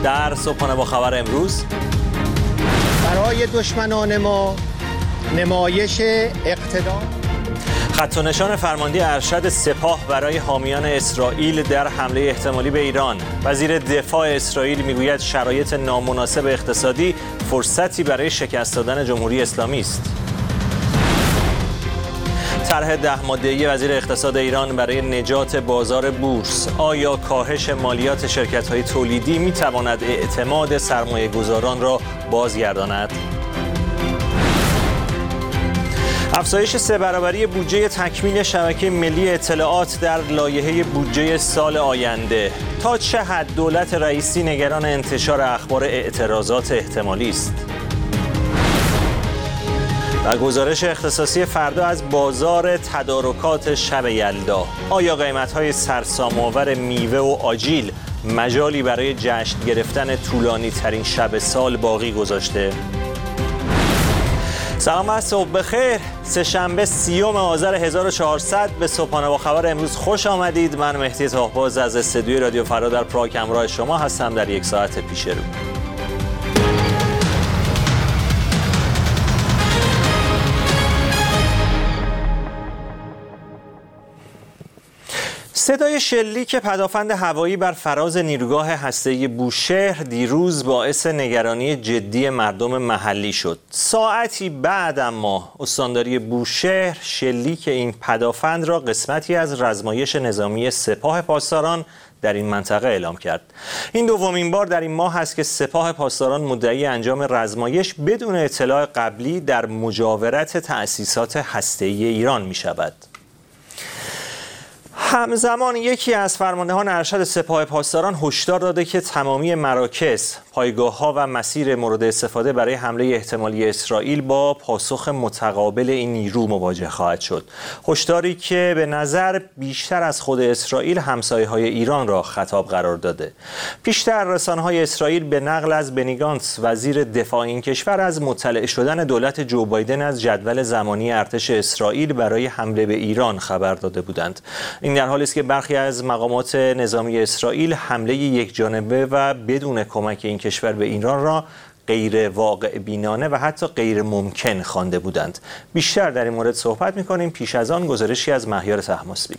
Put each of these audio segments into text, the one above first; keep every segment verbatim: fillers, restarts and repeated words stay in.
در صبحانه با خبر امروز. برای دشمنان ما نمایش اقتدار. خط و نشان فرمانده ارشد سپاه برای حامیان اسرائیل در حمله احتمالی به ایران. وزیر دفاع اسرائیل میگوید شرایط نامناسب اقتصادی فرصتی برای شکست دادن جمهوری اسلامی است. طرح ده ماده‌ای وزیر اقتصاد ایران برای نجات بازار بورس. آیا کاهش مالیات شرکت‌های تولیدی می‌تواند اعتماد سرمایه‌گذاران را بازگرداند؟ افزایش سه برابری بودجه تکمیل شبکه ملی اطلاعات در لایحه بودجه سال آینده. تا چه حد دولت رئیسی نگران انتشار اخبار اعتراضات احتمالی است؟ و گزارش اختصاصی فردا از بازار تدارکات شب یلدا. آیا قیمت‌های سرسام‌آور میوه و آجیل مجالی برای جشن گرفتن طولانی ترین شب سال باقی گذاشته؟ سلام و صبح بخیر. سه‌شنبه سیوم آذر هزار و چهارصد به صبحانه با خبر امروز خوش آمدید. من مهدی طاهباز از استودیوی رادیو فردا در پراگ همراه شما هستم در یک ساعت پیش رو. صدای شلیک پدافند هوایی بر فراز نیروگاه هسته‌ای بوشهر دیروز باعث نگرانی جدی مردم محلی شد. ساعتی بعد اما استانداری بوشهر شلیک این پدافند را قسمتی از رزمایش نظامی سپاه پاسداران در این منطقه اعلام کرد. این دومین بار در این ماه است که سپاه پاسداران مدعی انجام رزمایش بدون اطلاع قبلی در مجاورت تأسیسات هسته‌ای ایران می شود. همزمان یکی از فرماندهان ارشد سپاه پاسداران هشدار داده که تمامی مراکز، پایگاه‌ها و مسیر مورد استفاده برای حمله احتمالی اسرائیل با پاسخ متقابل این نیرو مواجه خواهد شد. هشداری که به نظر بیشتر از خود اسرائیل همسایه‌های ایران را خطاب قرار داده. پیشتر رسانه‌های اسرائیل به نقل از بنی گانتس وزیر دفاع این کشور از مطلع شدن دولت جو بایدن از جدول زمانی ارتش اسرائیل برای حمله به ایران خبر داده بودند. این در حالی است که برخی از مقامات نظامی اسرائیل حمله یکجانبه و بدون کمک این کشور به ایران را غیر واقع بینانه و حتی غیر ممکن خوانده بودند. بیشتر در این مورد صحبت می‌کنیم. پیش از آن گزارشی از مهیار طهماسبی.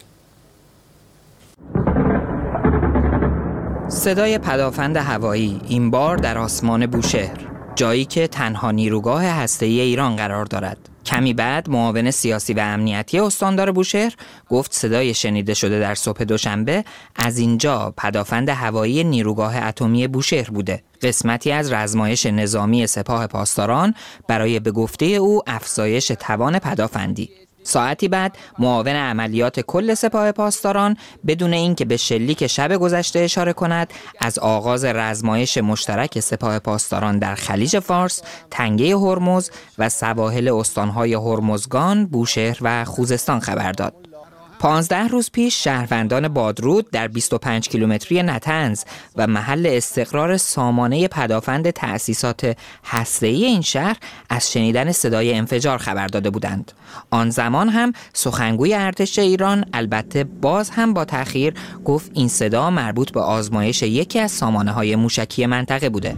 صدای پدافند هوایی این بار در آسمان بوشهر، جایی که تنها نیروگاه هسته‌ای ایران قرار دارد. کمی بعد معاون سیاسی و امنیتی استاندار بوشهر گفت صدای شنیده شده در صبح دوشنبه از اینجا پدافند هوایی نیروگاه اتمی بوشهر بوده، قسمتی از رزمایش نظامی سپاه پاسداران برای به گفته او افزایش توان پدافندی. ساعتی بعد معاون عملیات کل سپاه پاسداران بدون اینکه به شلیک شب گذشته اشاره کند از آغاز رزمایش مشترک سپاه پاسداران در خلیج فارس، تنگه هرمز و سواحل استانهای هرمزگان، بوشهر و خوزستان خبر داد. پانزده روز پیش شهروندان بادرود در بیست و پنج کیلومتری نطنز و محل استقرار سامانه پدافند تأسیسات هسته‌ای این شهر از شنیدن صدای انفجار خبر داده بودند. آن زمان هم سخنگوی ارتش ایران، البته باز هم با تأخیر، گفت این صدا مربوط به آزمایش یکی از سامانه‌های موشکی منطقه بوده.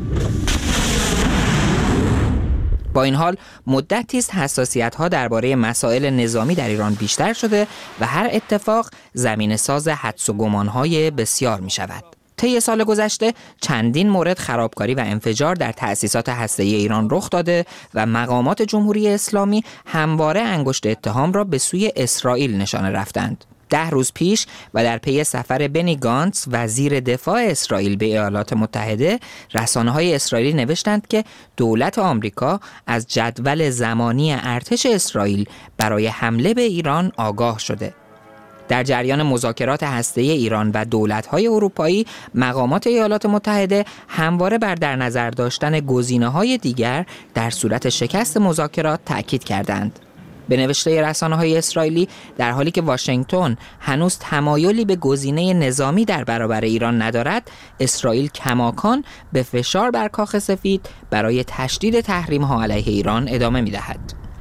با این حال مدتی است حساسیت‌ها درباره مسائل نظامی در ایران بیشتر شده و هر اتفاق زمینه‌ساز حدس و گمان‌های بسیار می‌شود. طی سال گذشته چندین مورد خرابکاری و انفجار در تأسیسات هسته‌ای ایران رخ داده و مقامات جمهوری اسلامی همواره انگشت اتهام را به سوی اسرائیل نشانه رفتند. ده روز پیش و در پی سفر بنی گانتس وزیر دفاع اسرائیل به ایالات متحده، رسانه‌های اسرائیلی نوشتند که دولت آمریکا از جدول زمانی ارتش اسرائیل برای حمله به ایران آگاه شده. در جریان مذاکرات هسته‌ای ایران و دولت‌های اروپایی، مقامات ایالات متحده همواره بر در نظر داشتن گزینه‌های دیگر در صورت شکست مذاکرات تأکید کردند. به نوشته رسانه‌های اسرائیلی، در حالی که واشنگتن هنوز تمایلی به گزینه نظامی در برابر ایران ندارد، اسرائیل کماکان به فشار بر کاخ سفید برای تشدید تحریم‌ها علیه ایران ادامه می‌دهد.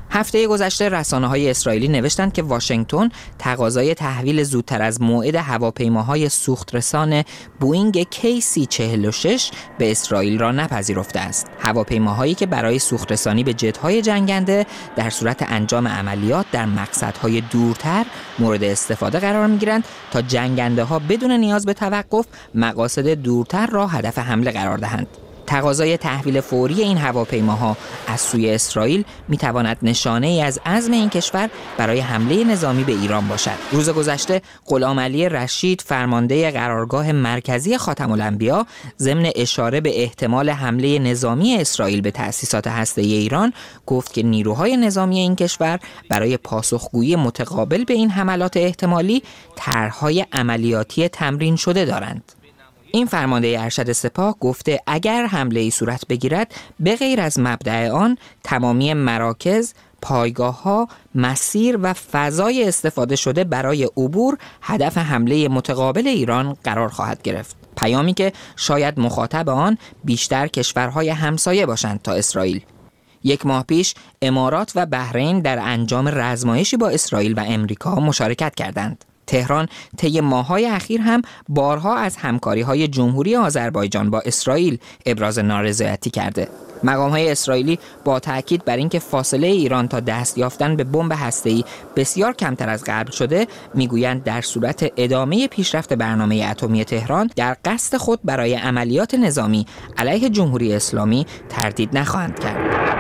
هفته گذشته رسانه‌های اسرائیلی نوشتند که واشنگتن تقاضای تحویل زودتر از موعد هواپیماهای سوخترسان بوئینگ کی سی چهل و شش به اسرائیل را نپذیرفته است. هواپیماهایی که برای سوخترسانی به جت‌های جنگنده در صورت انجام عملیات در مقصدهای دورتر مورد استفاده قرار می‌گیرند تا جنگنده‌ها بدون نیاز به توقف مقاصد دورتر را هدف حمله قرار دهند. تقاضای تحویل فوری این هواپیماها از سوی اسرائیل میتواند نشانه ای از عزم این کشور برای حمله نظامی به ایران باشد. روز گذشته غلامعلی رشید فرمانده قرارگاه مرکزی خاتم الانبیا ضمن اشاره به احتمال حمله نظامی اسرائیل به تأسیسات هسته‌ای ایران گفت که نیروهای نظامی این کشور برای پاسخگویی متقابل به این حملات احتمالی طرح‌های عملیاتی تمرین شده دارند. این فرمانده ارشد سپاه گفته اگر حمله ای صورت بگیرد به غیر از مبدأ آن تمامی مراکز، پایگاه‌ها، مسیر و فضای استفاده شده برای عبور هدف حمله متقابل ایران قرار خواهد گرفت. پیامی که شاید مخاطب آن بیشتر کشورهای همسایه باشند تا اسرائیل. یک ماه پیش امارات و بحرین در انجام رزمایشی با اسرائیل و امریکا مشارکت کردند. تهران طی ماه‌های اخیر هم بارها از همکاری‌های جمهوری آذربایجان با اسرائیل ابراز نارضایتی کرده. مقام‌های اسرائیلی با تأکید بر اینکه فاصله ایران تا دست یافتن به بمب هسته‌ای بسیار کمتر از قبل شده، میگویند در صورت ادامه پیشرفت برنامه اتمی تهران در قصد خود برای عملیات نظامی علیه جمهوری اسلامی تردید نخواهند کرد.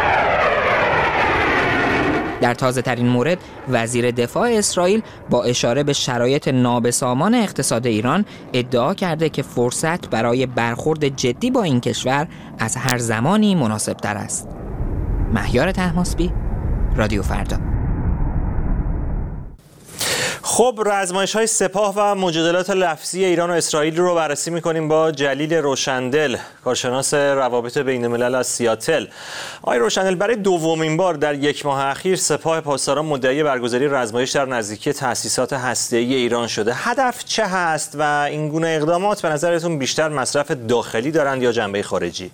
در تازه ترین مورد وزیر دفاع اسرائیل با اشاره به شرایط نابسامان اقتصاد ایران ادعا کرده که فرصت برای برخورد جدی با این کشور از هر زمانی مناسب تر است. مهیار طهماسبی، رادیو فردا. خب رزمایش‌های سپاه و مجادلات لفظی ایران و اسرائیل رو بررسی می‌کنیم با جلیل روشندل، کارشناس روابط بین‌الملل از سیاتل. آقای روشندل، برای دومین بار در یک ماه اخیر سپاه پاسداران مدعی برگزاری رزمایش در نزدیکی تأسیسات هسته‌ای ایران شده. هدف چه هست و این گونه اقدامات به نظرتون بیشتر مصرف داخلی دارند یا جنبه خارجی؟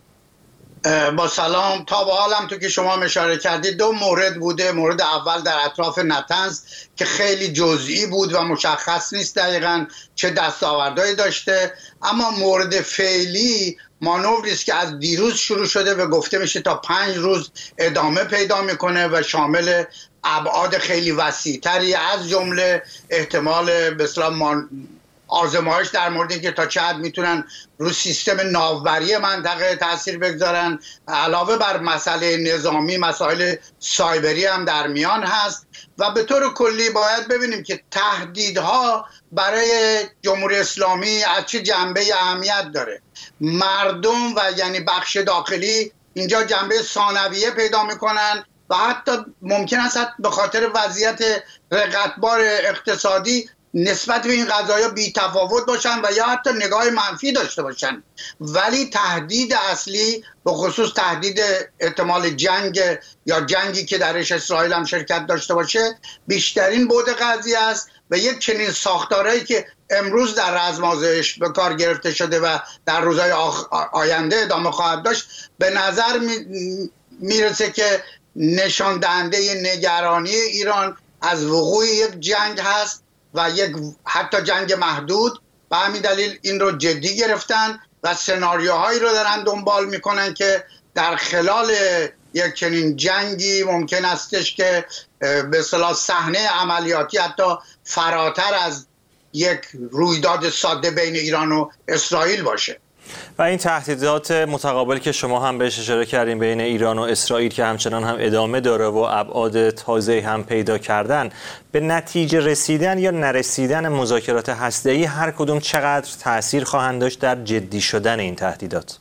با سلام. تا به حالم تو که شما اشاره کردید دو مورد بوده. مورد اول در اطراف نتنز که خیلی جزئی بود و مشخص نیست دقیقاً چه دستاوردهایی داشته، اما مورد فعلی مانوری است که از دیروز شروع شده و گفته میشه تا پنج روز ادامه پیدا میکنه و شامل ابعاد خیلی وسیع‌تری از جمله احتمال به اصطلاح آزمایش در مورد اینکه تا چه حد میتونن رو سیستم ناوبری منطقه تاثیر بگذارن، علاوه بر مسئله نظامی مسائل سایبری هم در میان هست و به طور کلی باید ببینیم که تهدیدها برای جمهوری اسلامی از چه جنبه اهمیت داره. مردم و یعنی بخش داخلی اینجا جنبه ثانویه پیدا میکنن و حتی ممکن است به خاطر وضعیت رقتبار اقتصادی نسبت به این قضايا بی تفاوت باشن و یا حتی نگاه منفی داشته باشن، ولی تهدید اصلی به خصوص تهدید احتمال جنگ یا جنگی که درش اسرائیل هم شرکت داشته باشه بیشترین بعد قضیه است و یک چنین ساختارهایی که امروز در رزمایش به کار گرفته شده و در روزهای آینده ادامه خواهد داشت به نظر میرسه که نشان دهنده نگرانی ایران از وقوع یک جنگ هست و یک حتی جنگ محدود. به همین دلیل این رو جدی گرفتن و سناریوهایی رو دارن دنبال میکنن که در خلال یک چنین جنگی ممکن استش که به اصطلاح صحنه عملیاتی حتی فراتر از یک رویداد ساده بین ایران و اسرائیل باشه. و این تهدیدات متقابل که شما هم بهش اشاره کردین بین ایران و اسرائیل که همچنان هم ادامه داره و ابعاد تازه هم پیدا کردن، به نتیجه رسیدن یا نرسیدن مذاکرات هسته‌ای هر کدوم چقدر تأثیر خواهند داشت در جدی شدن این تهدیدات؟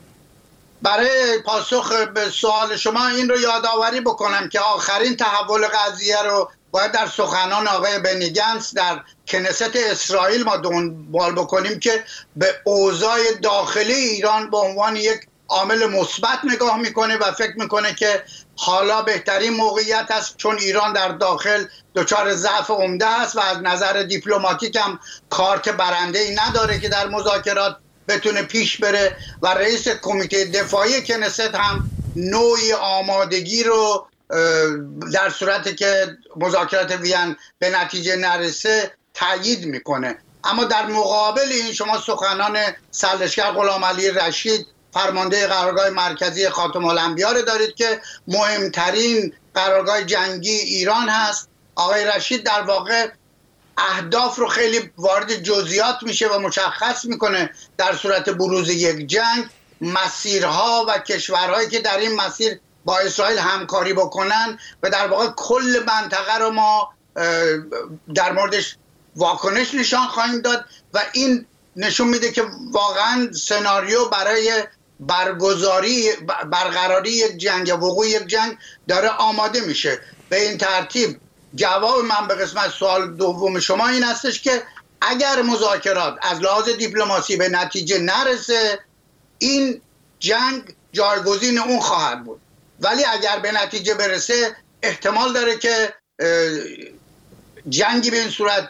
برای پاسخ به سوال شما این رو یادآوری بکنم که آخرین تحول قضیه رو باید در سخنان آقای بنی گنتس در کنست اسرائیل ما دنبال بکنیم که به اوضاع داخلی ایران به عنوان یک عامل مثبت نگاه میکنه و فکر میکنه که حالا بهترین موقعیت است چون ایران در داخل دچار ضعف عمده است و از نظر دیپلماتیک هم کارت برنده‌ای نداره که در مذاکرات بتونه پیش بره و رئیس کمیته دفاعی کنست هم نوعی آمادگی رو در صورتی که مذاکرات وین به نتیجه نرسه تأیید میکنه. اما در مقابل این شما سخنان سرلشکر غلامعلی رشید فرمانده قرارگاه مرکزی خاتم الانبیا رو دارید که مهمترین قرارگاه جنگی ایران هست. آقای رشید در واقع اهداف رو خیلی وارد جزئیات میشه و مشخص میکنه در صورت بروز یک جنگ مسیرها و کشورهایی که در این مسیر با اسرائیل همکاری بکنن و در واقع کل منطقه رو ما در موردش واکنش نشان خواهیم داد و این نشون میده که واقعا سناریو برای برگزاری برقراری یک جنگ یا وقوع یک جنگ داره آماده میشه. به این ترتیب جواب من به قسمت سوال دوم شما این هستش که اگر مذاکرات از لحاظ دیپلماسی به نتیجه نرسه این جنگ جایگزین اون خواهد بود، ولی اگر به نتیجه برسه احتمال داره که جنگی به این صورت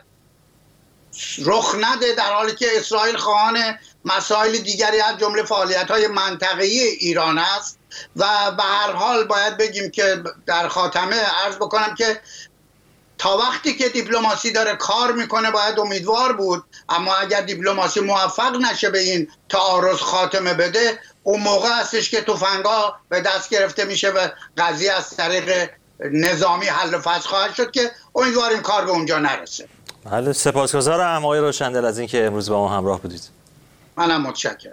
رخ نده، در حالی که اسرائیل خواهان مسائل دیگری از جمله فعالیت‌های منطقه‌ای ایران است و به هر حال باید بگیم که در خاتمه عرض بکنم که تا وقتی که دیپلماسی داره کار میکنه باید امیدوار بود، اما اگر دیپلماسی موفق نشه به این تعارض خاتمه بده اون موقع هستش که تفنگا به دست گرفته میشه و قضیه از طریق نظامی حل و فصل خواهد شد که امیدواریم کار به اونجا نرسه. بله، سپاسگزارم آقای روشندل از اینکه امروز با ما همراه بودید. منم متشکرم.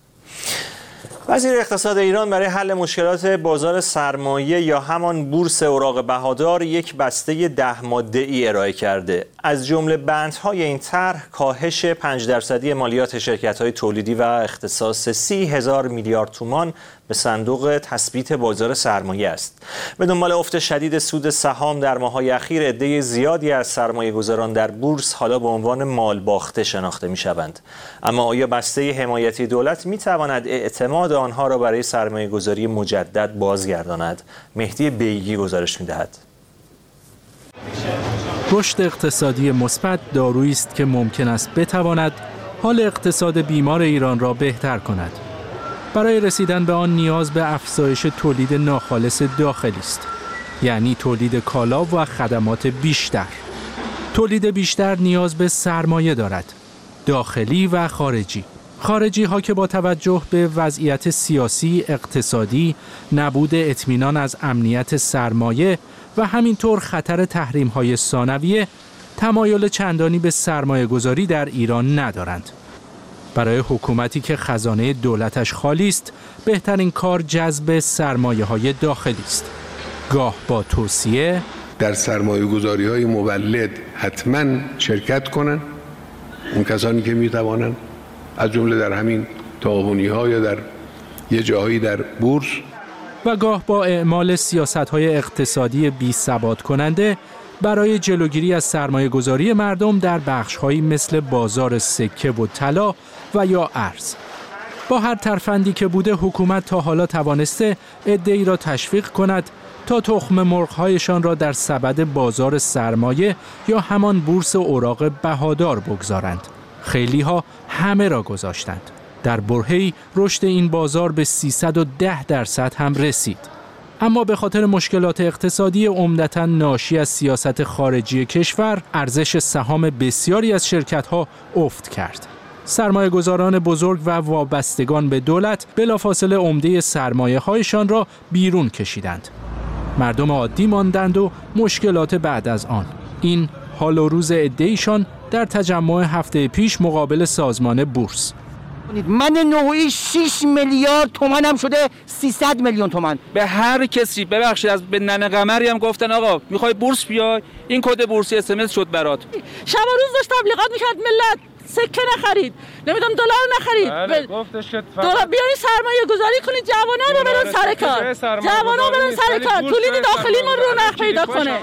وزیر اقتصاد ایران برای حل مشکلات بازار سرمایه یا همان بورس اوراق بهادار یک بسته ده ماده‌ای ارائه کرده. از جمله بندهای این طرح کاهش پنج درصدی مالیات شرکت‌های تولیدی و اختصاص سی هزار میلیارد تومان به صندوق تثبیت بازار سرمایه است. به دنبال افت شدید سود سهام در ماه‌های اخیر عده زیادی از سرمایه‌گذاران در بورس حالا به عنوان مال باخته شناخته می‌شوند. اما آیا بسته حمایتی دولت می‌تواند اعتماد آنها را برای سرمایه‌گذاری مجدد بازگرداند؟ مهدی بیگی گزارش می‌دهد. رشد اقتصادی مثبت دارویی است که ممکن است بتواند حال اقتصاد بیمار ایران را بهتر کند. برای رسیدن به آن نیاز به افزایش تولید ناخالص داخلی است، یعنی تولید کالا و خدمات بیشتر. تولید بیشتر نیاز به سرمایه دارد، داخلی و خارجی. خارجی ها که با توجه به وضعیت سیاسی، اقتصادی، نبود اطمینان از امنیت سرمایه و همینطور خطر تحریم های ثانویه تمایل چندانی به سرمایه گذاری در ایران ندارند. برای حکومتی که خزانه دولتش خالی است، بهترین کار جذب سرمایه های داخلی است. گاه با توصیه در سرمایه گذاری های مولد حتما شرکت کنند، اون کسانی که می توانند، از جمله در همین تعاونی ها یا در یه جاهایی در بورس، و گاه با اعمال سیاست‌های اقتصادی بی‌ثبات کننده برای جلوگیری از سرمایه‌گذاری مردم در بخش‌هایی مثل بازار سکه و طلا و یا ارز. با هر ترفندی که بوده حکومت تا حالا توانسته عده‌ای را تشویق کند تا تخم مرغ‌هایشان را در سبد بازار سرمایه یا همان بورس اوراق بهادار بگذارند. خیلی‌ها همه را گذاشتند. در برهه‌ای رشد این بازار به سیصد و ده درصد هم رسید. اما به خاطر مشکلات اقتصادی عمدتاً ناشی از سیاست خارجی کشور، ارزش سهام بسیاری از شرکت‌ها افت کرد. سرمایه‌گذاران بزرگ و وابستگان به دولت بلافاصله عمده سرمایه‌هایشان را بیرون کشیدند. مردم عادی ماندند و مشکلات بعد از آن. این حال و روز عده‌ایشان در تجمع هفته پیش مقابل سازمان بورس. من نوعی شش میلیارد تومان هم شده سیصد میلیون تومان. به هر کسی ببخشید از به ننه قمری هم گفتن آقا میخوای بورس بیای این کد بورسی اس ام اس شد برات. شب و روز داشت تبلیغات میکرد ملت سکه نخرید، نمیدونم دلار نخرید. بله گفتش که دلار بیاین سرمایه گذاری کنید، جوانا رو برن سر کار. جوانا برن سر کار. تولید داخلی ما رونق پیدا کنه.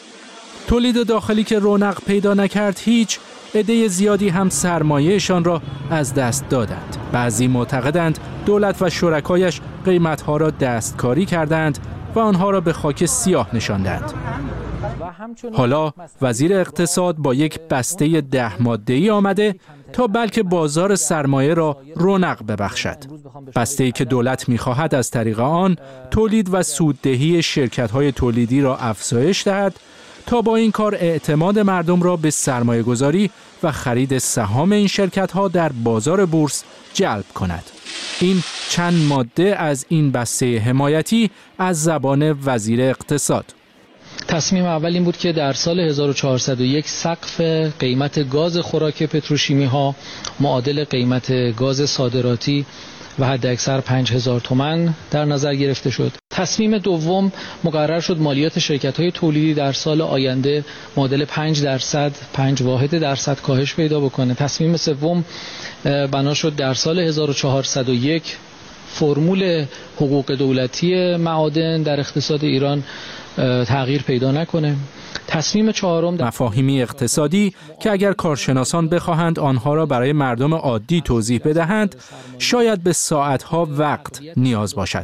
تولید داخلی که رونق پیدا نکرد هیچ، عده زیادی هم سرمایه‌شان را از دست دادند. بعضی معتقدند دولت و شرکایش قیمت‌ها را دستکاری کردند و آنها را به خاک سیاه نشاندند. حالا وزیر اقتصاد با یک بسته ده ماده‌ای آمده تا بلکه بازار سرمایه را رونق ببخشد. بسته‌ای که دولت می‌خواهد از طریق آن تولید و سوددهی شرکت‌های تولیدی را افزایش دهد تا با این کار اعتماد مردم را به سرمایه‌گذاری و خرید سهام این شرکت‌ها در بازار بورس جلب کند. این چند ماده از این بسته حمایتی از زبان وزیر اقتصاد. تصمیم اول این بود که در سال هزار و چهارصد و یک سقف قیمت گاز خوراک پتروشیمی ها معادل قیمت گاز صادراتی و حداکثر پنج هزار تومان در نظر گرفته شد. تصمیم دوم مقرر شد مالیات شرکت‌های تولیدی در سال آینده معادل پنج درصد پنج واحد درصد کاهش پیدا بکنه. تصمیم سوم بنا شد در سال هزار و چهارصد و یک فرمول حقوق دولتی معادن در اقتصاد ایران تغییر پیدا نکنه. تصمیم چهارم مفاهیمی اقتصادی که اگر کارشناسان بخواهند آنها را برای مردم عادی توضیح بدهند شاید به ساعتها وقت نیاز باشد.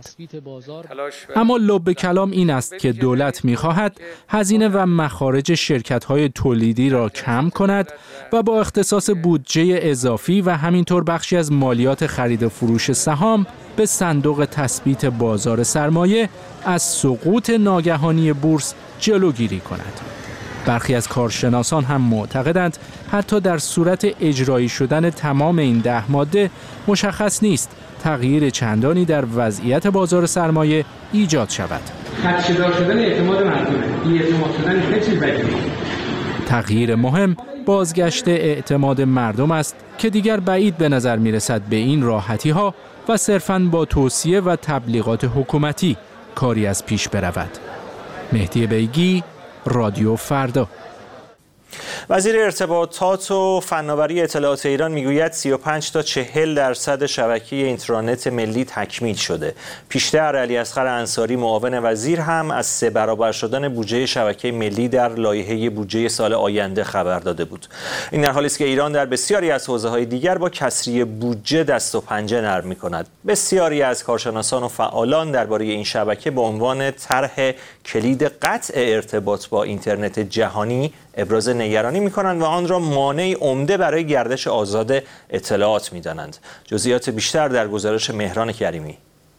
اما لب کلام این است که دولت می‌خواهد هزینه و مخارج شرکت‌های تولیدی را کم کند و با اختصاص بودجه اضافی و همینطور بخشی از مالیات خرید و فروش سهام به صندوق تثبیت بازار سرمایه از سقوط ناگهانی بورس جلوگیری کند. برخی از کارشناسان هم معتقدند حتی در صورت اجرایی شدن تمام این ده ماده مشخص نیست تغییر چندانی در وضعیت بازار سرمایه ایجاد شود. خدشه‌دار شدن اعتماد مردمه. این اعتماد شدن خیلی چیز بدیه. تغییر مهم بازگشت اعتماد مردم است که دیگر بعید به نظر می‌رسد به این راحتی‌ها و صرفاً با توصیه و تبلیغات حکومتی کاری از پیش برود. مهدی بیگی، رادیو فردا. وزیر ارتباطات و فناوری اطلاعات ایران میگوید سی و پنج تا چهل درصد شبکه اینترنت ملی تکمیل شده. پیشتر علیاصغر انصاری معاون وزیر هم از سه برابر شدن بودجه شبکه ملی در لایحه بودجه سال آینده خبر داده بود. این در حالی است که ایران در بسیاری از حوزه‌های دیگر با کسری بودجه دست و پنجه نرم می‌کند. بسیاری از کارشناسان و فعالان درباره این شبکه به عنوان طرح کلید قطع ارتباط با اینترنت جهانی ابراز نگرانی می‌کنند و آن را مانع عمده برای گردش آزاد اطلاعات می‌دانند. جزئیات بیشتر در گزارش مهران کریمی.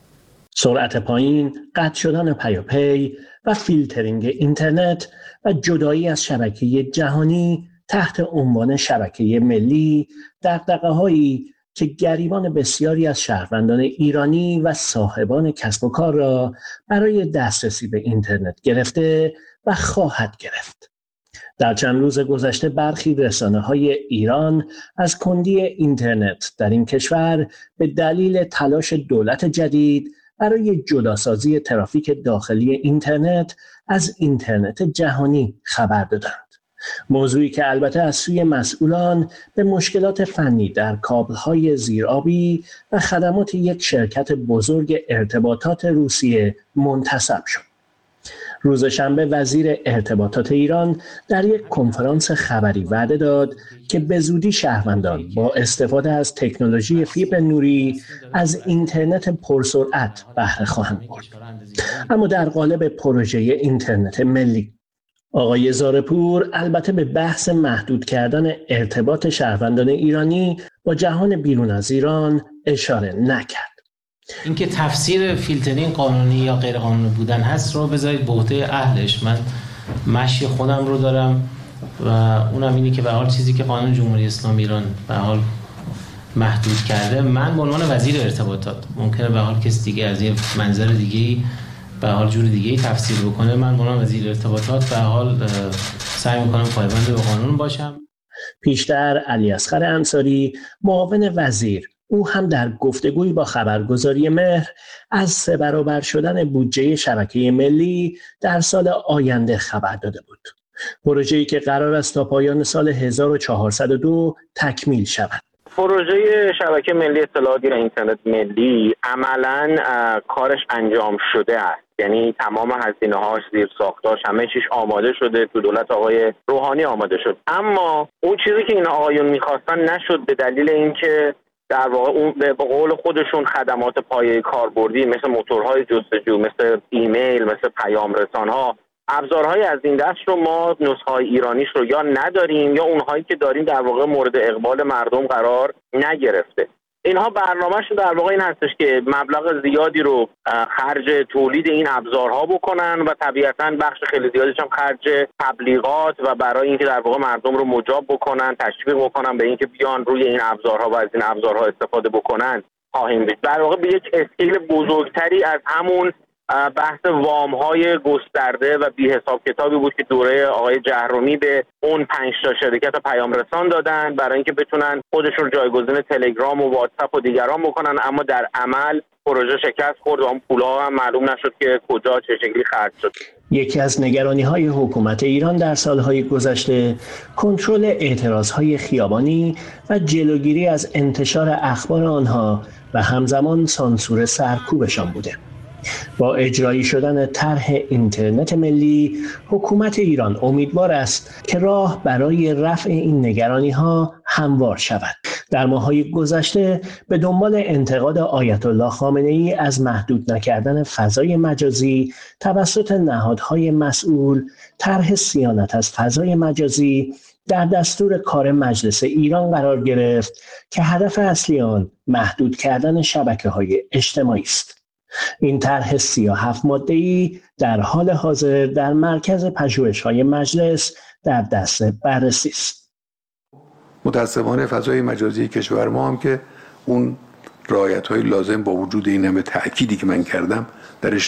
سرعت پایین، قطع شدن پیاپی و فیلترینگ اینترنت و جدایی از شبکه جهانی تحت عنوان شبکه ملی دغدغه‌هایی که گریبان بسیاری از شهروندان ایرانی و صاحبان کسب و کار را برای دسترسی به اینترنت گرفته و خواهد گرفت. در چند روز گذشته برخی رسانه‌های ایران از کندی اینترنت در این کشور به دلیل تلاش دولت جدید برای جداسازی ترافیک داخلی اینترنت از اینترنت جهانی خبر دادند. موضوعی که البته از سوی مسئولان به مشکلات فنی در کابل‌های زیرآبی و خدمات یک شرکت بزرگ ارتباطات روسیه منتسب شد. روز شنبه وزیر ارتباطات ایران در یک کنفرانس خبری وعده داد که به زودی شهروندان با استفاده از تکنولوژی فیبر نوری از اینترنت پرسرعت بهره خواهند برد. اما در قالب پروژه اینترنت ملی، آقای زارپور البته به بحث محدود کردن ارتباط شهروندان ایرانی با جهان بیرون از ایران اشاره نکرد. اینکه تفسیر فیلترینگ قانونی یا غیر قانونی بودن هست رو بذارید به عهده اهلش. من مشی خودم رو دارم و اونم اینه که به حال چیزی که قانون جمهوری اسلامی ایران به حال محدود کرده، من به عنوان وزیر ارتباطات ممکنه به حال کسی دیگه از یه منظر دیگه‌ای به حال جور دیگه‌ای تفسیر بکنه. من به عنوان وزیر ارتباطات به حال سعی می‌کنم پایبند به قانون باشم. پیشتر علیاصغر انصاری معاون وزیر، او هم در گفتگویی با خبرگزاری مهر از سه برابر شدن بودجه شبکه ملی در سال آینده خبر داده بود. پروژه‌ای که قرار است تا پایان سال هزار و چهارصد و دو تکمیل شود. پروژه شبکه ملی اطلاعاتی و اینترنت ملی عملاً کارش انجام شده است. یعنی تمام هزینه‌هاش، زیرساختاش، همه چیش آماده شده، تو دولت آقای روحانی آماده شد. اما اون چیزی که این آقایون می‌خواستن نشد به دلیل اینکه در واقع اون به قول خودشون خدمات پایه کاربردی مثل موتورهای جستجو، مثل ایمیل، مثل پیام رسان‌ها ابزارهای از این دست رو ما نسخه‌های ایرانیش رو یا نداریم یا اونهایی که داریم در واقع مورد اقبال مردم قرار نگرفته. اینها برنامه‌شون در واقع این هستش که مبلغ زیادی رو خرج تولید این ابزارها بکنن و طبیعتاً بخش خیلی زیادیش هم خرج تبلیغات و برای اینکه در واقع مردم رو مجاب بکنن، تشویق بکنن به اینکه بیان روی این ابزارها و از این ابزارها استفاده بکنن خواهیم دید. در واقع به یک اسکیل بزرگتری از همون بحث وام‌های گسترده و بی حساب کتابی بود که دوره آقای جهرومی به اون پنج تا شرکت پیام رسان دادن برای اینکه بتونن خودشون جایگزین تلگرام و واتساپ و دیگران بکنن، اما در عمل پروژه شکست خورد و اون پول‌ها هم معلوم نشد که کجا چه شکلی خرج شد. یکی از نگرانی‌های حکومت ایران در سالهای گذشته کنترل اعتراضهای خیابانی و جلوگیری از انتشار اخبار آنها و همزمان سانسور سرکوبشان بوده. با اجرایی شدن طرح اینترنت ملی، حکومت ایران امیدوار است که راه برای رفع این نگرانی‌ها هموار شود. در ماه‌های گذشته به دنبال انتقاد آیت الله خامنه‌ای از محدود نکردن فضای مجازی توسط نهادهای مسئول، طرح صیانت از فضای مجازی در دستور کار مجلس ایران قرار گرفت که هدف اصلی آن محدود کردن شبکه‌های اجتماعی است. این طرح سی و هفت ماده‌ای در حال حاضر در مرکز پژوهش‌های مجلس در دست بررسی است. متاسفانه فضای مجازی کشور ما هم که اون رعایت‌های لازم با وجود این همه تأکیدی که من کردم درش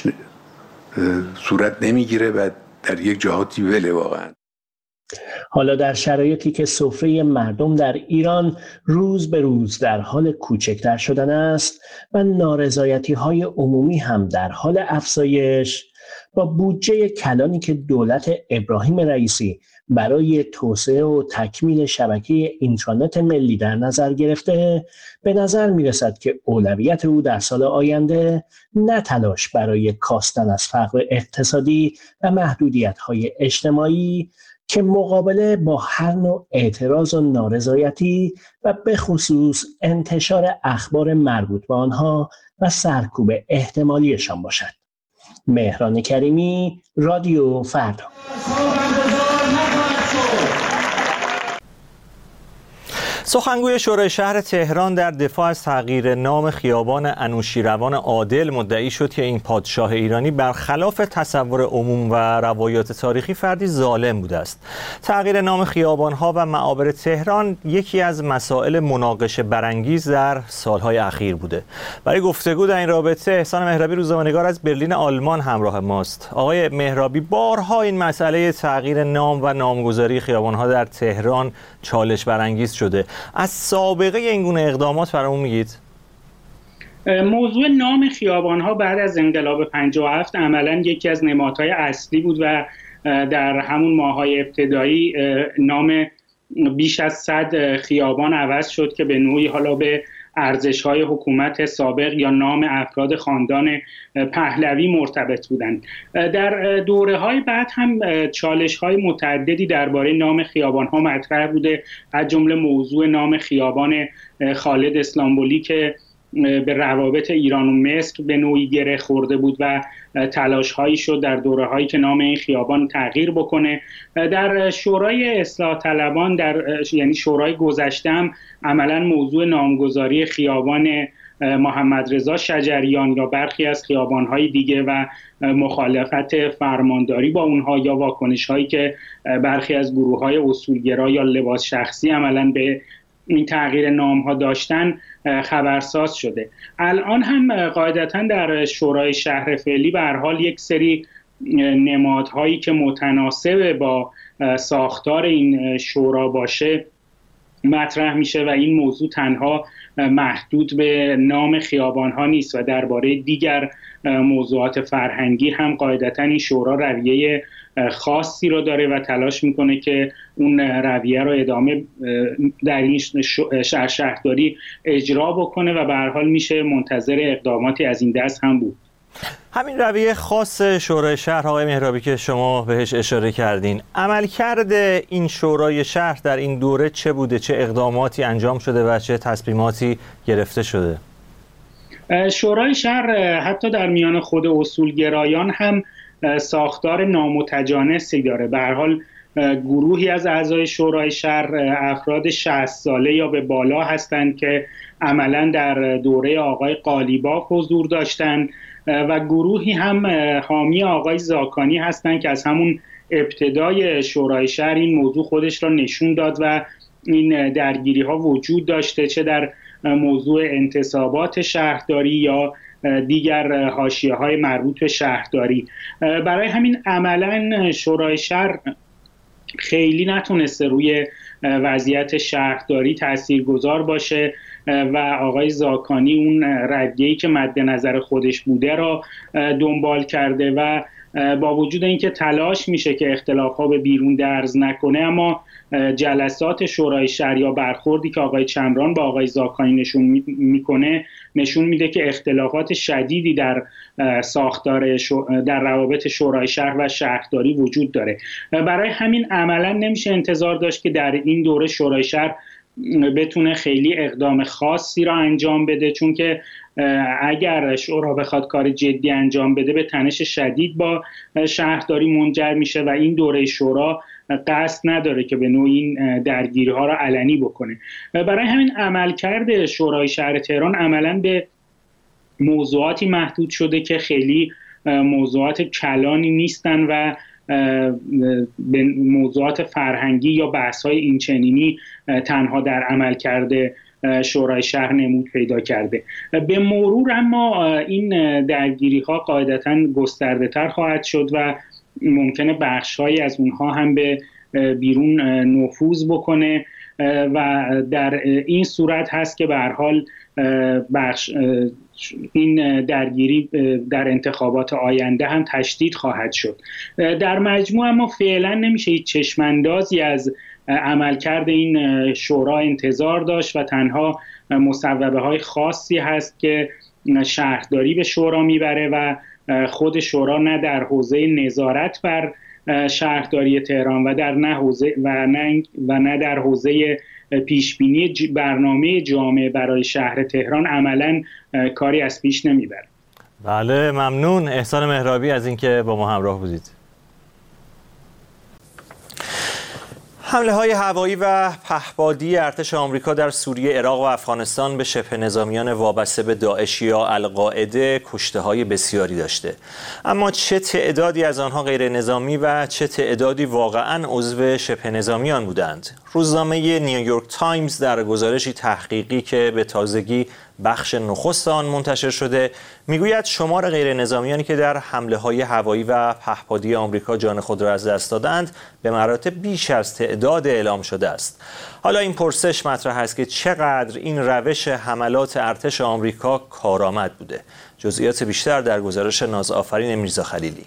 صورت نمیگیره و در یک جهاتی وله واقعا. حالا در شرایطی که سفره مردم در ایران روز به روز در حال کوچکتر شدن است و نارضایتی‌های عمومی هم در حال افزایش، با بودجه کلانی که دولت ابراهیم رئیسی برای توسعه و تکمیل شبکه اینترنت ملی در نظر گرفته، به نظر می‌رسد که اولویت او در سال آینده نه تلاش برای کاستن از فقر اقتصادی و محدودیت‌های اجتماعی که مقابله با هر نوع اعتراض و نارضایتی و به خصوص انتشار اخبار مربوط به آنها و سرکوب احتمالیشان باشد. مهران کریمی، رادیو فردا. سخنگوی شورای شهر تهران در دفاع از تغییر نام خیابان انوشیروان عادل مدعی شد که این پادشاه ایرانی برخلاف تصور عموم و روایات تاریخی فردی ظالم بوده است. تغییر نام خیابان‌ها و معابر تهران یکی از مسائل مناقشه برانگیز در سالهای اخیر بوده. برای گفتگو در این رابطه احسان مهرابی روزنامه‌نگار از برلین آلمان همراه ماست. آقای مهرابی، بارها این مسئله تغییر نام و نامگذاری خیابان‌ها در تهران چالش برانگیز شده. از سابقه این گونه اقدامات برامون میگید؟ موضوع نام خیابان‌ها بعد از انقلاب پنجاه و هفت عملاً یکی از نمادهای اصلی بود و در همون ماه‌های ابتدایی نام بیش از صد خیابان عوض شد که به نوعی حالا به ارزش‌های حکومت سابق یا نام افراد خاندان پهلوی مرتبط بودند. در دوره‌های بعد هم چالش‌های متعددی درباره نام خیابان‌ها مطرح بوده، از جمله موضوع نام خیابان خالد اسلامبولی که به روابط ایران و مصر به نوعی گره خورده بود و تلاش‌هایی شد در دوره‌هایی که نام این خیابان تغییر بکنه. در شورای اصلاح طلبان در یعنی شورای گذشته هم عملاً موضوع نامگذاری خیابان محمد رضا شجریان یا برخی از خیابان‌های دیگه و مخالفت فرمانداری با اونها یا واکنش‌هایی که برخی از گروه‌های اصولگرا یا لباس شخصی عملاً به این تغییر نام‌ها داشتن خبرساز شده. الان هم قاعدتاً در شورای شهر فعلی به هر حال یک سری نمادهایی که متناسب با ساختار این شورا باشه مطرح میشه و این موضوع تنها محدود به نام خیابان‌ها نیست و درباره دیگر موضوعات فرهنگی هم قاعدتاً این شورا رویه خاصی رو داره و تلاش میکنه که اون رویه رو ادامه در این شهر شهرداری اجرا بکنه و به هر حال میشه منتظر اقداماتی از این دست هم بود. همین رویه خاص شورای شهر آقای مهرابی که شما بهش اشاره کردین، عملکرد این شورای شهر در این دوره چه بوده؟ چه اقداماتی انجام شده و چه تصمیماتی گرفته شده؟ شورای شهر حتی در میان خود اصولگرایان هم ساختار نامتجانسی داره. به هر حال گروهی از اعضای شورای شهر افراد شصت ساله یا به بالا هستند که عملا در دوره آقای قالیباف حضور داشتند و گروهی هم حامی آقای زاکانی هستند که از همون ابتدای شورای شهر این موضوع خودش را نشون داد و این درگیری ها وجود داشته، چه در موضوع انتصابات شهرداری یا دیگر حاشیه های مربوط به شهرداری. برای همین عملا شورای شهر خیلی نتونسته روی وضعیت شهرداری تاثیرگذار باشه و آقای زاکانی اون ردیه‌ای که مد نظر خودش بوده را دنبال کرده و با وجود اینکه تلاش میشه که اختلاف‌ها به بیرون درز نکنه، اما جلسات شورای شهر یا برخوردی که آقای چمران با آقای زاکانی نشون میکنه نشون میده که اختلافات شدیدی در ساختار در روابط شورای شهر و شهرداری وجود داره. برای همین عملا نمیشه انتظار داشت که در این دوره شورای شهر بتونه خیلی اقدام خاصی را انجام بده، چون که اگر شورا بخواد کار جدی انجام بده به تنش شدید با شهرداری منجر میشه و این دوره شورا قصد نداره که به نوعی این درگیری ها را علنی بکنه. برای همین عملکرد شورای شهر تهران عملاً به موضوعاتی محدود شده که خیلی موضوعات کلانی نیستن و به موضوعات فرهنگی یا بحث‌های اینچنینی تنها در عملکرد شورای شهر نمود پیدا کرده. به مرور اما این درگیری ها قاعدتاً گسترده تر خواهد شد و ممکنه بخش‌هایی از اونها هم به بیرون نفوذ بکنه و در این صورت هست که به هر حال بخش این درگیری در انتخابات آینده هم تشدید خواهد شد. در مجموع اما فعلا نمیشه هیچ چشماندازی از عملکرد این شورا انتظار داشت و تنها مصوبه های خاصی هست که شهرداری به شورا میبره و خود شورا نه در حوزه نظارت بر شهرداری تهران و در نه حوزه و نه و نه در حوزه پیشبینی برنامه جامع برای شهر تهران عملاً کاری از پیش نمیبره. بله ممنون احسان مهرابی از اینکه با ما همراه بودید. حمله های هوایی و پهپادی ارتش آمریکا در سوریه، عراق و افغانستان به شبه نظامیان وابسته به داعش یا القاعده کشته های بسیاری داشته، اما چه تعدادی از آنها غیر نظامی و چه تعدادی واقعاً عضو شبه نظامیان بودند؟ روزنامه نیویورک تایمز در گزارشی تحقیقی که به تازگی بخش نخست آن منتشر شده میگوید شمار غیر نظامیانی که در حمله های هوایی و پهپادی آمریکا جان خود را از دست دادند به مراتب بیش از تعداد اعلام شده است. حالا این پرسش مطرح است که چقدر این روش حملات ارتش آمریکا کارآمد بوده. جزئیات بیشتر در گزارش نازآفرین میرزا خلیلی.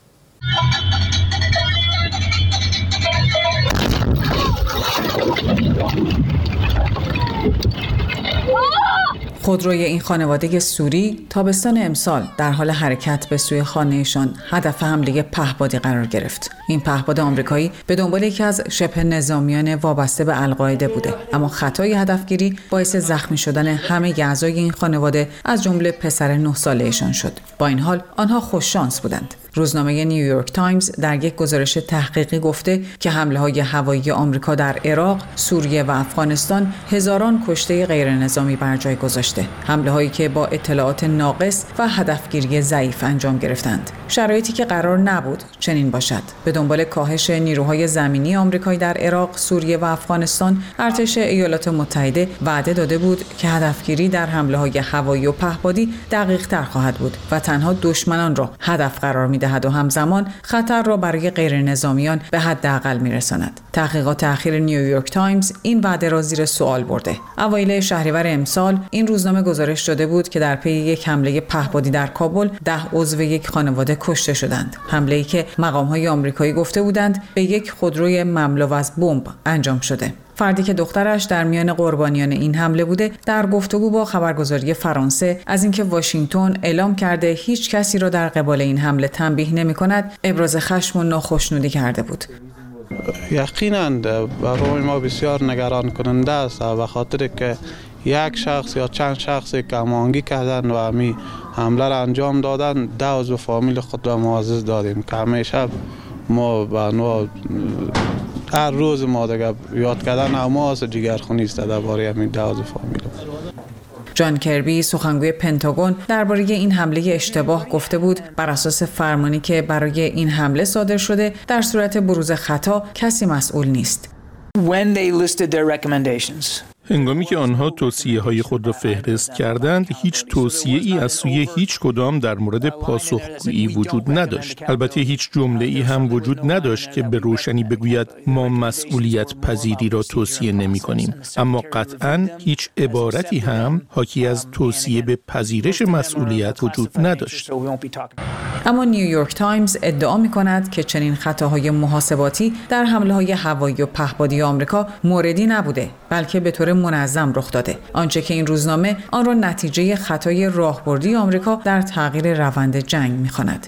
خودروی این خانواده سوری تابستان امسال در حال حرکت به سوی خانهشان هدف حمله پهپادی قرار گرفت. این پهپاد آمریکایی به دنبال یکی از شبه نظامیان وابسته به القاعده بوده، اما خطای هدفگیری باعث زخمی شدن همه اعضای این خانواده از جمله پسر نه ساله‌شان شد. با این حال آنها خوش شانس بودند. روزنامه نیویورک تایمز در یک گزارش تحقیقی گفته که حمله‌های هوایی آمریکا در عراق، سوریه و افغانستان هزاران کشته غیر نظامی بر جای گذاشته. حمله‌هایی که با اطلاعات ناقص و هدفگیری ضعیف انجام گرفتند. شرایطی که قرار نبود چنین باشد. به دنبال کاهش نیروهای زمینی آمریکایی در عراق، سوریه و افغانستان، ارتش ایالات متحده وعده داده بود که هدفگیری در حمله‌های هوایی و پهپادی دقیق‌تر خواهد بود و تنها دشمنان را هدف قرار می‌دهد و همزمان خطر را برای غیر نظامیان به حداقل می‌رساند. تحقیقات اخیر نیویورک تایمز این وعده را زیر سوال برده. اوایل شهریور امسال این روزنامه گزارش داده بود که در پی یک حمله پهپادی در کابل ده عضو یک خانواده کشته شدند. حمله‌ای که مقام‌های آمریکایی گفته بودند به یک خودروی مملو از بمب انجام شده. فردی که دخترش در میان قربانیان این حمله بوده در گفتگو با خبرگزاری فرانسه از اینکه واشنگتن اعلام کرده هیچ کسی را در قبال این حمله تنبیه نمی‌کند ابراز خشم و ناخشنودی کرده بود. یقیناً برای ما بسیار نگران کننده است به خاطر که یک شخص یا چند شخصی که هماهنگی کردن و همی حمله را انجام دادن، ده عضو فامیل خود را معزز دادیم که همیشه ما به نوع هر روز ما دیگه یاد کردن حماس جگرخونی است درباره همین ده عضو فامیل. جان کربی سخنگوی پنتاگون درباره این حمله اشتباه گفته بود بر اساس فرمانی که برای این حمله صادر شده در صورت بروز خطا کسی مسئول نیست. When they listed their recommendations. هنگامی که آنها توصیه‌های خود را فهرست کردند، هیچ توصیه‌ای از سوی هیچ کدام در مورد پاسخگویی وجود نداشت. البته هیچ جمله‌ای هم وجود نداشت که به روشنی بگوید ما مسئولیت پذیری را توصیه نمی‌کنیم. اما قطعاً هیچ عبارتی هم حاکی از توصیه به پذیرش مسئولیت وجود نداشت. اما نیویورک تایمز ادعا می‌کند که چنین خطاهای محاسباتی در حمله‌های هوایی و پهپادی آمریکا موردی نبوده، بلکه به طور منظم رخ داده. آنچه که این روزنامه آن را نتیجه خطای راهبردی آمریکا در تغییر روند جنگ می‌خواند.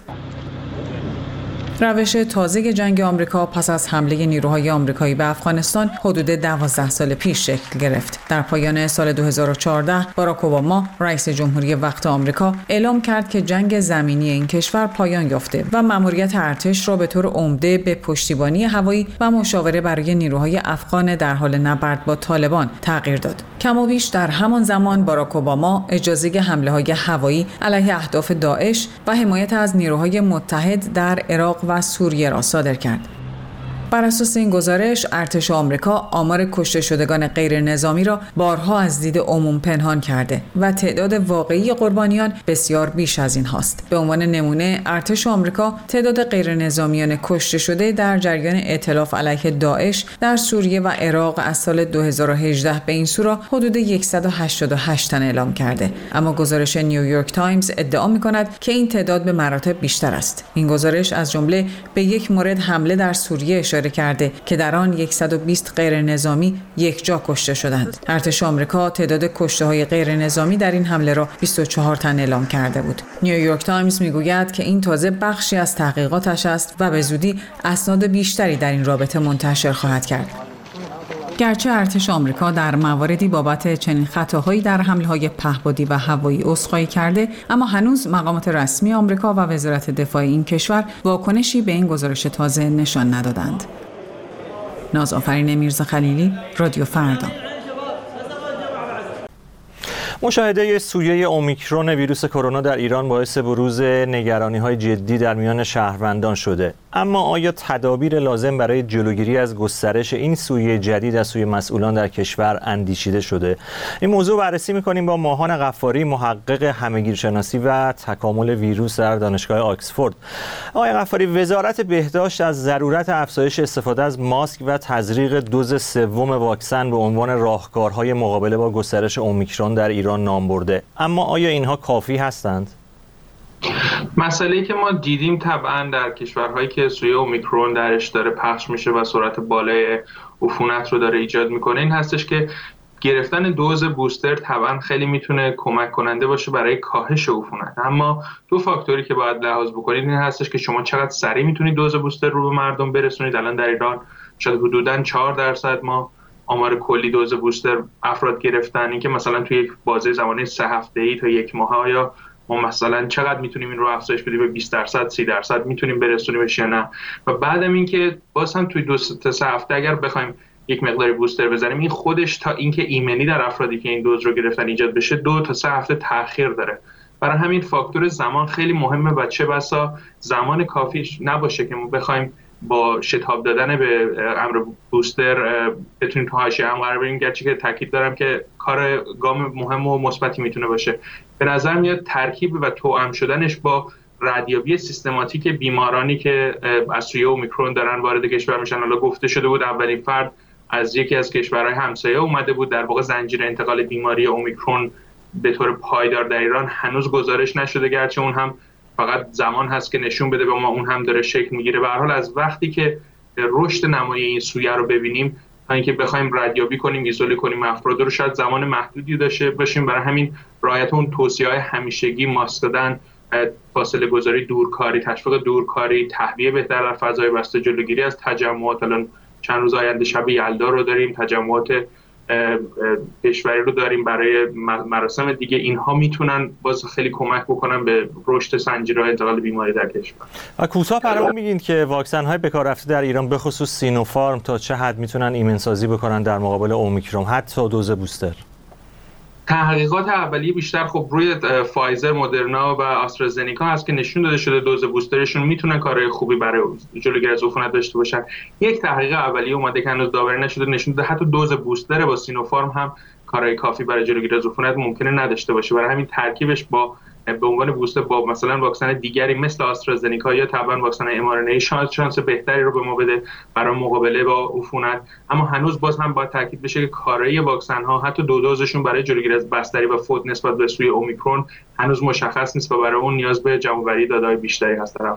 روش تازه جنگ آمریکا پس از حمله نیروهای آمریکایی به افغانستان حدود دوازده سال پیش شکل گرفت. در پایان سال دو هزار و چهارده باراک اوباما رئیس جمهوری وقت آمریکا اعلام کرد که جنگ زمینی این کشور پایان یافته و مأموریت ارتش را به طور عمده به پشتیبانی هوایی و مشاوره برای نیروهای افغان در حال نبرد با طالبان تغییر داد. کمابیش در همان زمان باراک اوباما اجازه حمله‌های هوایی علیه اهداف داعش و حمایت از نیروهای متحد در عراق و سوریه را صادر کرد. بر اساس این گزارش ارتش آمریکا آمار کشته شدگان غیر نظامی را بارها از دید عموم پنهان کرده و تعداد واقعی قربانیان بسیار بیش از این هاست. به عنوان نمونه ارتش آمریکا تعداد غیر نظامیان کشته شده در جریان ائتلاف علیه داعش در سوریه و عراق از سال دو هزار و هجده به این سو را حدود صد و هشتاد و هشت تن اعلام کرده. اما گزارش نیویورک تایمز ادعا می‌کند که این تعداد به مراتب بیشتر است. این گزارش از جمله به یک مورد حمله در سوریه اشاره کرده که در آن صد و بیست غیر نظامی یک جا کشته شدند. ارتش آمریکا تعداد کشته‌های غیر نظامی در این حمله را بیست و چهار تن اعلام کرده بود. نیویورک تایمز میگوید که این تازه بخشی از تحقیقاتش است و به زودی اسناد بیشتری در این رابطه منتشر خواهد کرد. گرچه ارتش آمریکا در مواردی بابت چنین خطاهایی در حمله‌های پهپادی و هوایی عذرخواهی کرده، اما هنوز مقامات رسمی آمریکا و وزارت دفاع این کشور واکنشی به این گزارش تازه نشان ندادند. نازآفرین میرزا خلیلی، رادیو فردا. مشاهده سویه اومیکرون ویروس کرونا در ایران باعث بروز نگرانی‌های جدی در میان شهروندان شده. اما آیا تدابیر لازم برای جلوگیری از گسترش این سویه جدید از سوی مسئولان در کشور اندیشیده شده؟ این موضوع بررسی می‌کنیم با ماهان غفاری، محقق همه‌گیرشناسی و تکامل ویروس در دانشگاه آکسفورد. آقای غفاری، وزارت بهداشت از ضرورت افزایش استفاده از ماسک و تزریق دوز سوم واکسن به عنوان راهکارهای مقابله با گسترش اومیکرون در ایران نام برده. اما آیا اینها کافی هستند؟ مسئله‌ای که ما دیدیم طبعا در کشورهایی که سویه اومیکرون درش داره پخش میشه و سرعت بالای عفونت رو داره ایجاد میکنه این هستش که گرفتن دوز بوستر طبعا خیلی میتونه کمک کننده باشه برای کاهش عفونت. اما دو فاکتوری که باید لحاظ بکنید این هستش که شما چقدر سریع میتونید دوز بوستر رو به مردم برسونید. الان در ایران شاید حدوداً چهار درصد ما آمار کلی دوز بوستر افراد گرفتن. این که مثلا توی یک بازه زمانی سه هفته‌ای تا یک ماه یا ما مثلا چقدر میتونیم این رو افزایش بدیم به بیست درصد سی درصد میتونیم برسونیمش یا نه. و بعدم این که باز هم توی دو تا سه هفته اگر بخوایم یک مقداری بوستر بزنیم این خودش تا اینکه ایمنی در افرادی که این دوز رو گرفتن ایجاد بشه دو تا سه هفته تأخیر داره. برای همین فاکتور زمان خیلی مهمه و چه بسا زمان کافی نباشه که ما بخوایم با شتاب دادن به امر بوستر بتونیم تو حاشیه هم قرار بگیریم، گرچه که تاکید دارم که کار گام مهم و مثبتی میتونه باشه. به نظر میاد ترکیب و توأم شدنش با ردیابی سیستماتیک بیمارانی که از سویه اومیکرون دارن وارد کشور میشن. حالا گفته شده بود اولین فرد از یکی از کشورهای همسایه اومده بود. در واقع زنجیره انتقال بیماری اومیکرون به طور پایدار در ایران هنوز گزارش نشده، گرچه اون هم فقط زمان هست که نشون بده به ما اون هم داره شکل میگیره. به هر حال از وقتی که رشد نمایی این سویه رو ببینیم تا اینکه بخوایم ردیابی کنیم ایزوله کنیم افراد رو شاید زمان محدودی داشته باشیم. برای همین رعایت اون توصیه‌های همیشگی، ماسک زدن، فاصله گذاری، دورکاری، تشویق دورکاری، تهویه بهتر در فضای بسته، جلوگیری از تجمعات. الان چند روز آینده شب یلدا رو داریم، تجمعات کشوری رو داریم برای مراسم دیگه، اینها میتونن باز خیلی کمک بکنن به رشد سنجیرهای انتقال بیماری در کشور. و کوتاه برام میگین که واکسن های بکار رفته در ایران به خصوص سینوفارم تا چه حد میتونن ایمن سازی بکنن در مقابل اومیکرون حتی دوز بوستر؟ تحقیقات اولیه بیشتر خب روی فایزر، مدرنا و آسترازنیکا هست که نشون داده شده دوز بوسترشون میتونن کارهای خوبی برای جلوگیری از عفونت داشته باشن. یک تحقیق اولیه اومده که هنوز داوری نشده نشون داده حتی دوز بوستر با سینوفارم هم کارهای کافی برای جلوگیری از عفونت ممکنه نداشته باشه. برای همین ترکیبش با به عنوان بوستر با مثلا واکسن دیگری مثل آسترازنیکا یا طبعا واکسن ام آر ان ای شانس شانس بهتری رو به ما بده برای مقابله با عفونت. اما هنوز باز هم باید تاکید بشه که کارایی واکسن ها حتی دو دوزشون برای جلوگیری از بستری و فوت نسبت به سوی اومیکرون هنوز مشخص نیست و برای اون نیاز به جمع‌آوری داده‌های بیشتری هست طرف.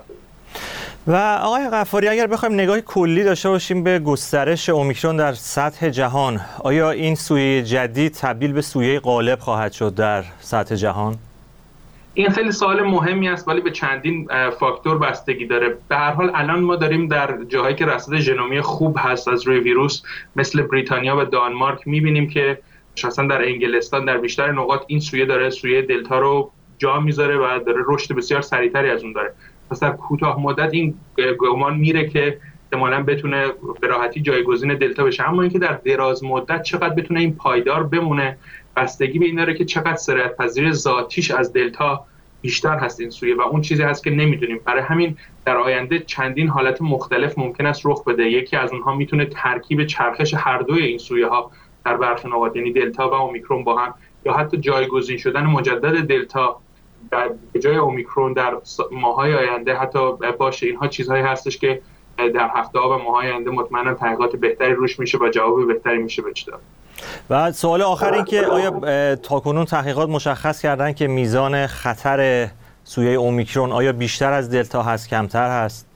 و آقای غفاری اگر بخوایم نگاه کلی داشته باشیم به گسترش اومیکرون در سطح جهان، آیا این سویه جدید تبدیل به سویه غالب خواهد شد در سطح جهان؟ این خیلی سوال مهمی است ولی به چندین فاکتور بستگی داره. به هر حال الان ما داریم در جاهایی که رصد ژنومی خوب هست از روی ویروس مثل بریتانیا و دانمارک می‌بینیم که مثلا در انگلستان در بیشتر نقاط این سویه داره سویه دلتا رو جا میذاره و داره رشد بسیار سریعتری از اون داره. پس در کوتاه مدت این گمان میره که احتمالاً بتونه به راحتی جایگزین دلتا بشه، اما اینکه در دراز مدت چقدر بتونه این پایدار بمونه بستگی به این داره که چقدر سرعت پذیر ذاتیش از دلتا بیشتر هست این سویه و اون چیزی هست که نمیدونیم. برای همین در آینده چندین حالت مختلف ممکن است رخ بده. یکی از اونها میتونه ترکیب چرخش هر دوی این سویه ها در برخی نقاط، یعنی دلتا و اومیکرون با هم، یا حتی جایگزین شدن مجدد دلتا به جای اومیکرون در ماهای آینده حتی باشه. اینها چیزهایی هستش که در هفته‌ها و ماهای آینده مطمئنا تحقیقات بهتری روش میشه و جواب بهتری میشه بهش داد. و سوال آخر این که آیا تاکنون تحقیقات مشخص کردن که میزان خطر سویه اومیکرون آیا بیشتر از دلتا هست کمتر هست؟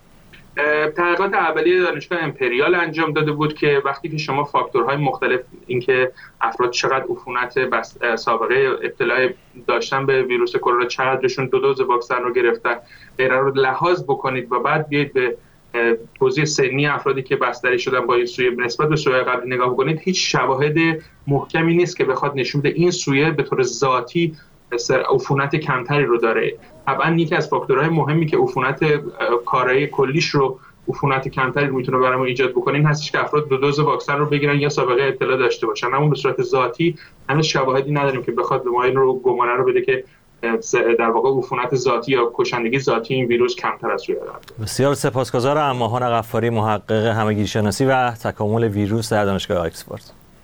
تحقیقات اولیه دانشگاه امپریال انجام داده بود که وقتی که شما فاکتورهای مختلف، اینکه افراد چقدر عفونت سابقه ابتلا داشتن به ویروس کرونا، چقدرشون دو دوز واکسن رو گرفتن، غیره رو لحاظ بکنید و بعد بیاید به توزیع سنی افرادی که بستری شدن با این سویه نسبت به سویه قبلی نگاه بکنید، هیچ شواهد محکمی نیست که بخواد نشون بده این سویه به طور ذاتی عفونت کمتری رو داره. طبعا یکی از فاکتورهای مهمی که عفونت کارایی کلیش رو عفونت کمتری رو میتونه برای ما ایجاد بکنه این هستش که افراد دو دوز واکسن رو بگیرن یا سابقه ابتلا داشته باشن. اما به صورت ذاتی هنوز شواهدی نداریم که بخواد به ما این رو گمانه رو بده که در واقع عفونت ذاتی یا کشندگی ذاتی این ویروس کمتر از سویه داره. بسیار سپاسگزارم. ماهان غفاری، محقق همگیرشناسی و تکامل ویروس در دانشگاه آکسفورد.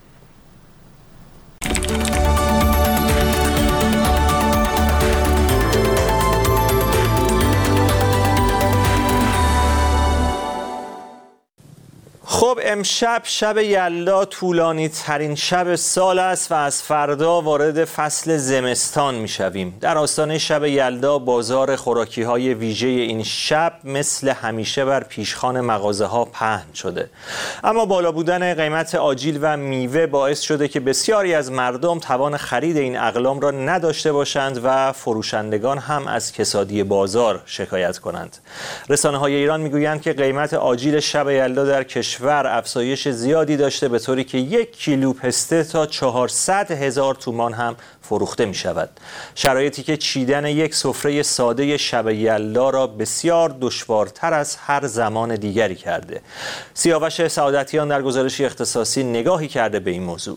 خب امشب شب یلدا طولانی ترین شب سال است و از فردا وارد فصل زمستان می شویم. در آستانه شب یلدا بازار خوراکی های ویژه این شب مثل همیشه بر پیشخوان مغازه ها پهن شده. اما بالا بودن قیمت آجیل و میوه باعث شده که بسیاری از مردم توان خرید این اقلام را نداشته باشند و فروشندگان هم از کسادی بازار شکایت کنند. رسانه های ایران می گویند که قیمت آجیل شب یلدا در کشور افزایش زیادی داشته به طوری که یک کیلو پسته تا چهارصد هزار تومان هم فروخته می شود. شرایطی که چیدن یک سفره ساده شب یلدا را بسیار دشوارتر از هر زمان دیگری کرده. سیاوش سعادتیان در گزارشی اختصاصی نگاهی کرده به این موضوع.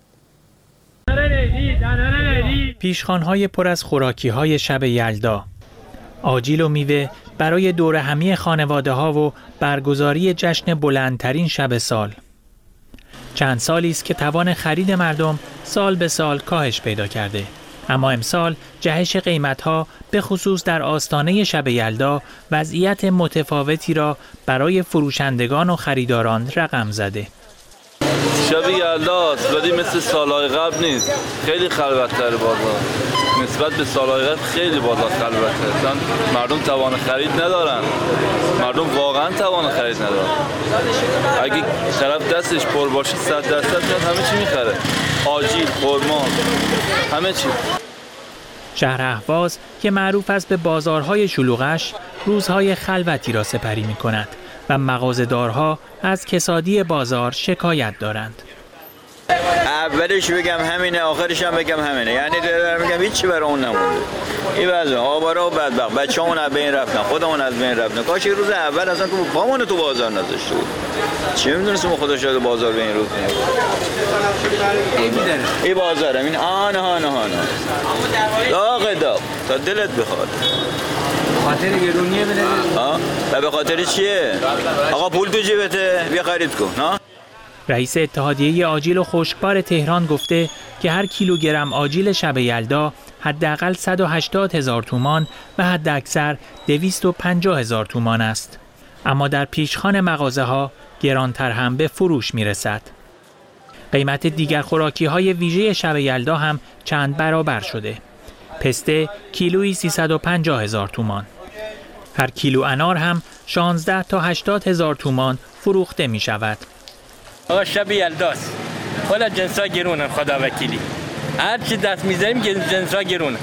پیشخوان‌های پر از خوراکی‌های شب یلدا، آجیل و میوه برای دور همی خانواده ها و برگزاری جشن بلندترین شب سال. چند سالی است که توان خرید مردم سال به سال کاهش پیدا کرده، اما امسال جهش قیمت ها به خصوص در آستانه شب یلدا وضعیت متفاوتی را برای فروشندگان و خریداران رقم زده. شب یلدا است ولی مثل سالهای قبل نیست، خیلی خلوت‌تر بازار. نسبت به سالهای قبل خیلی بازار خلوته. مردم توان خرید ندارن. مردم واقعا توان خرید ندارن. اگه طرف دستش پر باشه صد درصد میاد همه چی میخره. آجیل، خرما، همه چی. شهر اهواز که معروف است به بازارهای شلوغش، روزهای خلوتی را سپری می‌کند و مغازه‌دارها از کسادی بازار شکایت دارند. اولش بگم همینه، آخرش هم بگم همینه، یعنی دارم میگم هیچی برای اون نمونده. این وضع آوارا و بدبخت، بچه‌مون از بین رفتن، خودمون از بین رفتن. کاش روز اول اصلا تو پامون تو بازار نذاشته بود. چه میدونستم خدا شاید بازار به این روز میاد. این بازار این آن آن آن داغ داغ تا دلت بخواد. خاطر گرونیه بده. ها؟ و به خاطر چیه؟ آقا پول تو جیبته، بیا خرید کن، ها؟ رئیس اتحادیه آجیل و خشکبار تهران گفته که هر کیلوگرم آجیل شب یلدا حداقل صد و هشتاد هزار تومان و حداکثر دویست و پنجاه هزار تومان است. اما در پیشخوان مغازه ها گرانتر هم به فروش می رسد. قیمت دیگر خوراکی های ویژه شب یلدا هم چند برابر شده. پسته کیلویی سیصد و پنجاه هزار تومان. هر کیلو انار هم شانزده تا هشتاد هزار تومان فروخته می شود. آقا شب یلداست. حالا جنسا گرونن خدا وکیلی. هر چی دست می‌ذاریم که جنسا گرونه.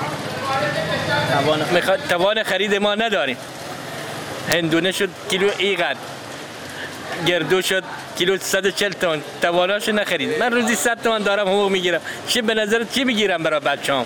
توان میخواد توان خرید ما نداریم. هندونه شد کیلو اینقدر. گردو شد کیلو صد و چهل تومان. تواناشو نخرید. من روزی صد تومان دارم حقوق میگیرم. چی به نظرت چی میگیرم برای بچه‌ام؟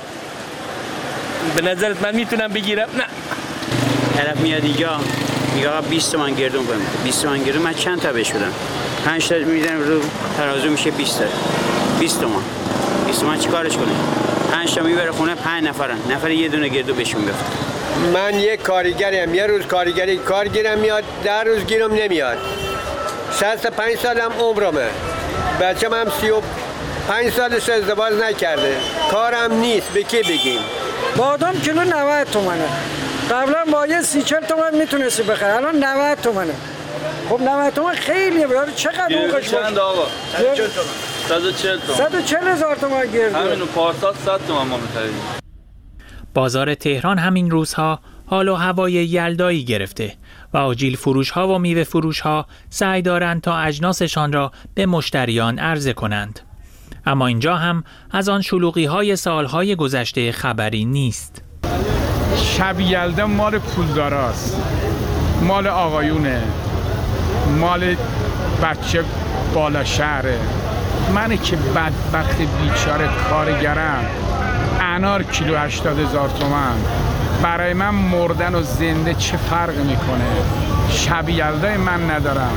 به نظرت من میتونم بگیرم؟ نه. طرف میاد اینجا میگه آقا بیست تومان گردون کنم. بیست تومان گردون من چند تا بهش بدم؟ پنج تا میدن رو ترازو میشه بیست تا. بیست تومان. بیست تومان چیکارش کنه؟ پنج تا میبره خونه پنج نفرن. نفر یه دونه گردو بهشون بفت. من یک کارگریم. یه روز کارگری کار گیرم میاد، در روز گیرم نمیاد. شصت و پنج سالم عمرمه. بچه‌م هم سی و پنج سالش ازدواج نکرده. کارم نیست، به کی بگیم؟ بادام کیلو نود تومانه. قبلا با یه سی چهل تومن میتونستی بخری، الان نود تومنه. خب نود تومن خیلیه برای چقدر حقوقش چند آقا؟ صد و چهل تومن. صد و چهل هزار تومن گرده. همینو پارسال صد تومن ما می‌خریدیم. بازار تهران همین روزها حال و هوای یلدایی گرفته و آجیل فروش ها و میوه فروش ها سعی دارند تا اجناسشان را به مشتریان عرضه کنند. اما اینجا هم از آن شلوغی های سالهای گذشته خبری نیست. شب یلدا مال پولداراست، مال آقایونه، مال بچه بالا شهره. من که بدبخت بیچاره کارگرم، انار کیلو هشتاد هزار تومن، برای من مردن و زنده چه فرق میکنه؟ شب یلدای من ندارم.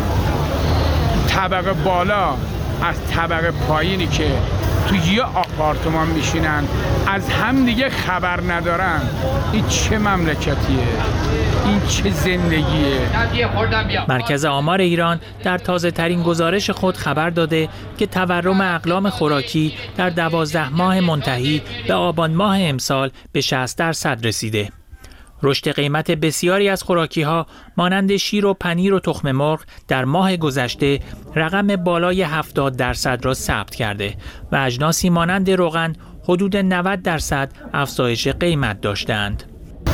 طبقه بالا از طبقه پایینی که تو یه آپارتمان میشینن از هم دیگه خبر ندارن، این چه مملکتیه؟ این چه زندگیه؟ مرکز آمار ایران در تازه ترین گزارش خود خبر داده که تورم اقلام خوراکی در دوازده ماه منتهی به آبان ماه امسال به شصت درصد رسیده. رشد قیمت بسیاری از خوراکی‌ها مانند شیر و پنیر و تخم مرغ در ماه گذشته رقم بالای هفتاد درصد را ثبت کرده و اجناسی مانند روغن حدود نود درصد افزایش قیمت داشتند.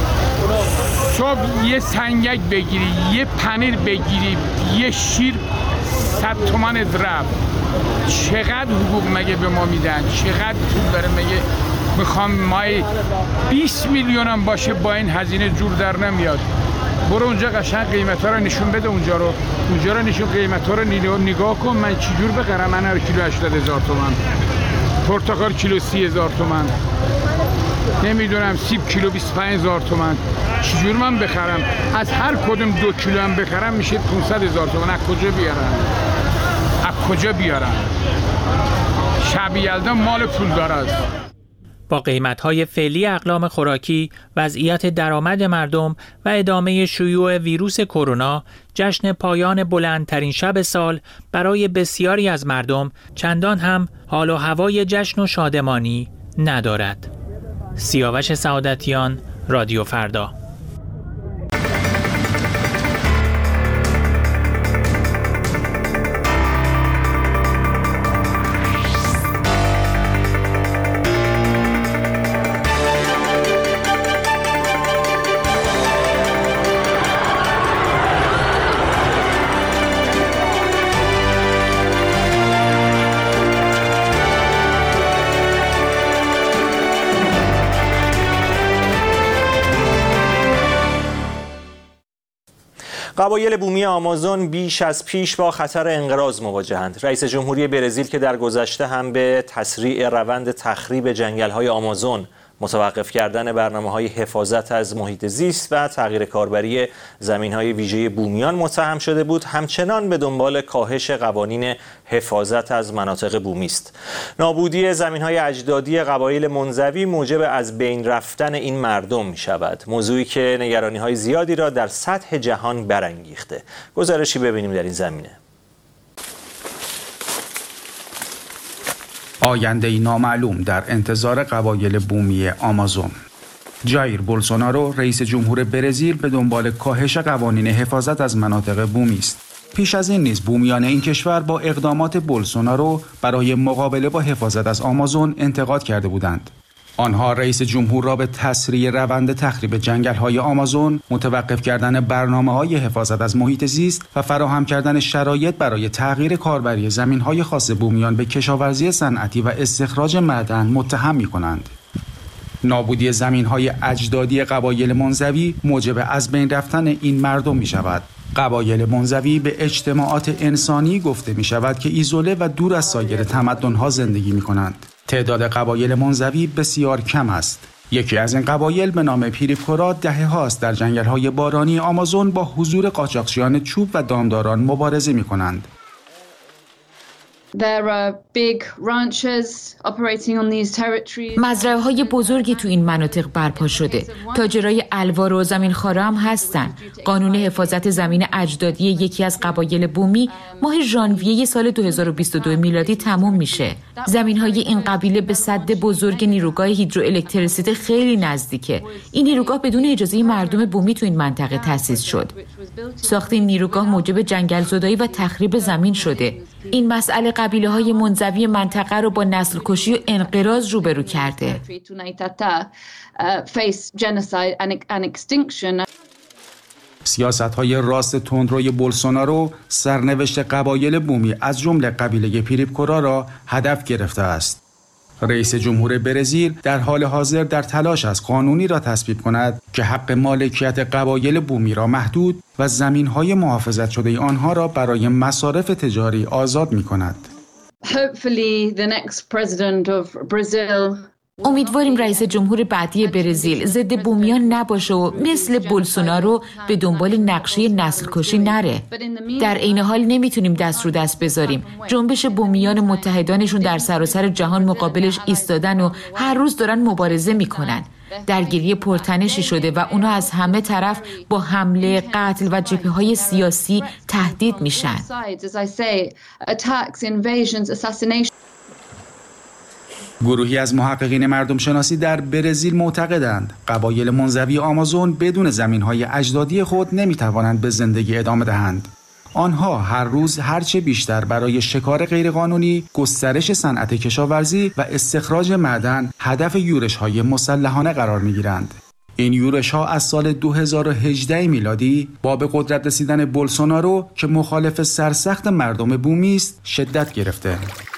صبح یه سنگک بگیری، یه پنیر بگیری، یه شیر صد تومن رفت. چقدر حقوق مگه به ما میدن؟ چقدر پول داره مگه؟ میخوام مای بیست میلیون هم باشه با این هزینه جور در نمیاد. برو اونجا قشنگ قیمت ها رو نشون بده، اونجا رو اونجا رو نشون قیمت ها رو نگاه کن. من چی جور بخرم؟ من هر کیلو هشتاد هزار تومان، پرتقال کیلو سی هزار تومان، نمیدونم سیب کیلو بیست و پنج هزار تومان. چی جور من بخرم؟ از هر کدوم دو کیلو هم بخرم میشه پانصد هزار تومان. از کجا بیارم؟ از کجا بیارم؟ شب یلدا مال پولدار است. با قیمت‌های فعلی اقلام خوراکی، وضعیت درآمد مردم و ادامه شیوع ویروس کرونا، جشن پایان بلندترین شب سال برای بسیاری از مردم چندان هم حال و هوای جشن و شادمانی ندارد. سیاوش سعادتیان، رادیو فردا. قبایل بومی آمازون بیش از پیش با خطر انقراض مواجهند. رئیس جمهوری برزیل که در گذشته هم به تسریع روند تخریب جنگل‌های آمازون، متوقف کردن برنامه‌های حفاظت از محیط زیست و تغییر کاربری زمین‌های ویژه بومیان متهم شده بود، همچنان به دنبال کاهش قوانین حفاظت از مناطق بومی است. نابودی زمین‌های اجدادی قبایل منزوی موجب از بین رفتن این مردم می‌شود، موضوعی که نگرانی‌های زیادی را در سطح جهان برانگیخته. گزارشی ببینیم در این زمینه. آینده‌ای نامعلوم در انتظار قبایل بومی آمازون. جایر بولسونارو رئیس جمهور برزیل به دنبال کاهش قوانین حفاظت از مناطق بومی است. پیش از این نیز بومیان این کشور با اقدامات بولسونارو برای مقابله با حفاظت از آمازون انتقاد کرده بودند. آنها رئیس جمهور را به تسریع روند تخریب جنگل‌های آمازون، متوقف کردن برنامه‌های حفاظت از محیط زیست و فراهم کردن شرایط برای تغییر کاربری زمین‌های خاص بومیان به کشاورزی صنعتی و استخراج معدن متهم می‌کنند. نابودی زمین‌های اجدادی قبایل منزوی موجب از بین رفتن این مردم می‌شود. قبایل منزوی به اجتماعات انسانی گفته می‌شود که ایزوله و دور از سایر تمدن‌ها زندگی می‌کنند. تعداد قبایل منزوی بسیار کم است. یکی از این قبایل به نام پیریپکورا دهه هاست در جنگل‌های بارانی آمازون با حضور قاچاقچیان چوب و دامداران مبارزه می‌کنند. مزرعه‌های بزرگی تو این مناطق برپا شده. تاجرای الوار و زمینخواره هم هستن. قانون حفاظت زمین اجدادی یکی از قبایل بومی ماه ژانویه سال دو هزار و بیست و دو میلادی تموم میشه. زمین‌های این قبیله به سد بزرگ نیروگاه هیدروالکتریسیته خیلی نزدیکه. این نیروگاه بدون اجازه مردم بومی تو این منطقه تأسیس شد. ساخت این نیروگاه موجب جنگل زدایی و تخریب زمین شده. این مسئله قبیله‌های منزوی منطقه رو با نسل کشی و انقراض روبرو کرده. سیاست‌های راست تندروی بولسونارو سرنوشت قبایل بومی از جمله قبیله پیریپکورا را هدف گرفته است. رئیس جمهور برزیل در حال حاضر در تلاش است قانونی را تصویب کند که حق مالکیت قبایل بومی را محدود و زمین‌های محافظت شده آنها را برای مصارف تجاری آزاد می‌کند. امیدواریم رئیس جمهور بعدی برزیل ضد بومیان نباشه و مثل بولسونارو به دنبال نقشه نسل کشی نره. در عین حال نمیتونیم دست رو دست بذاریم. جنبش بومیان متحدانشون در سراسر جهان مقابلش ایستادن و هر روز دارن مبارزه میکنن. درگیری پرتنشی شده و اونا از همه طرف با حمله، قتل و جبهه‌های سیاسی تهدید میشن. گروهی از محققین مردم شناسی در برزیل معتقدند قبایل منزوی آمازون بدون زمین‌های اجدادی خود نمی‌توانند به زندگی ادامه دهند. آنها هر روز هرچه بیشتر برای شکار غیرقانونی، گسترش صنعت کشاورزی و استخراج معدن هدف یورش‌های مسلحانه قرار می‌گیرند. این یورش‌ها از سال دو هزار و هجده میلادی با به قدرت رسیدن بولسونارو که مخالف سرسخت مردم بومی است، شدت گرفته.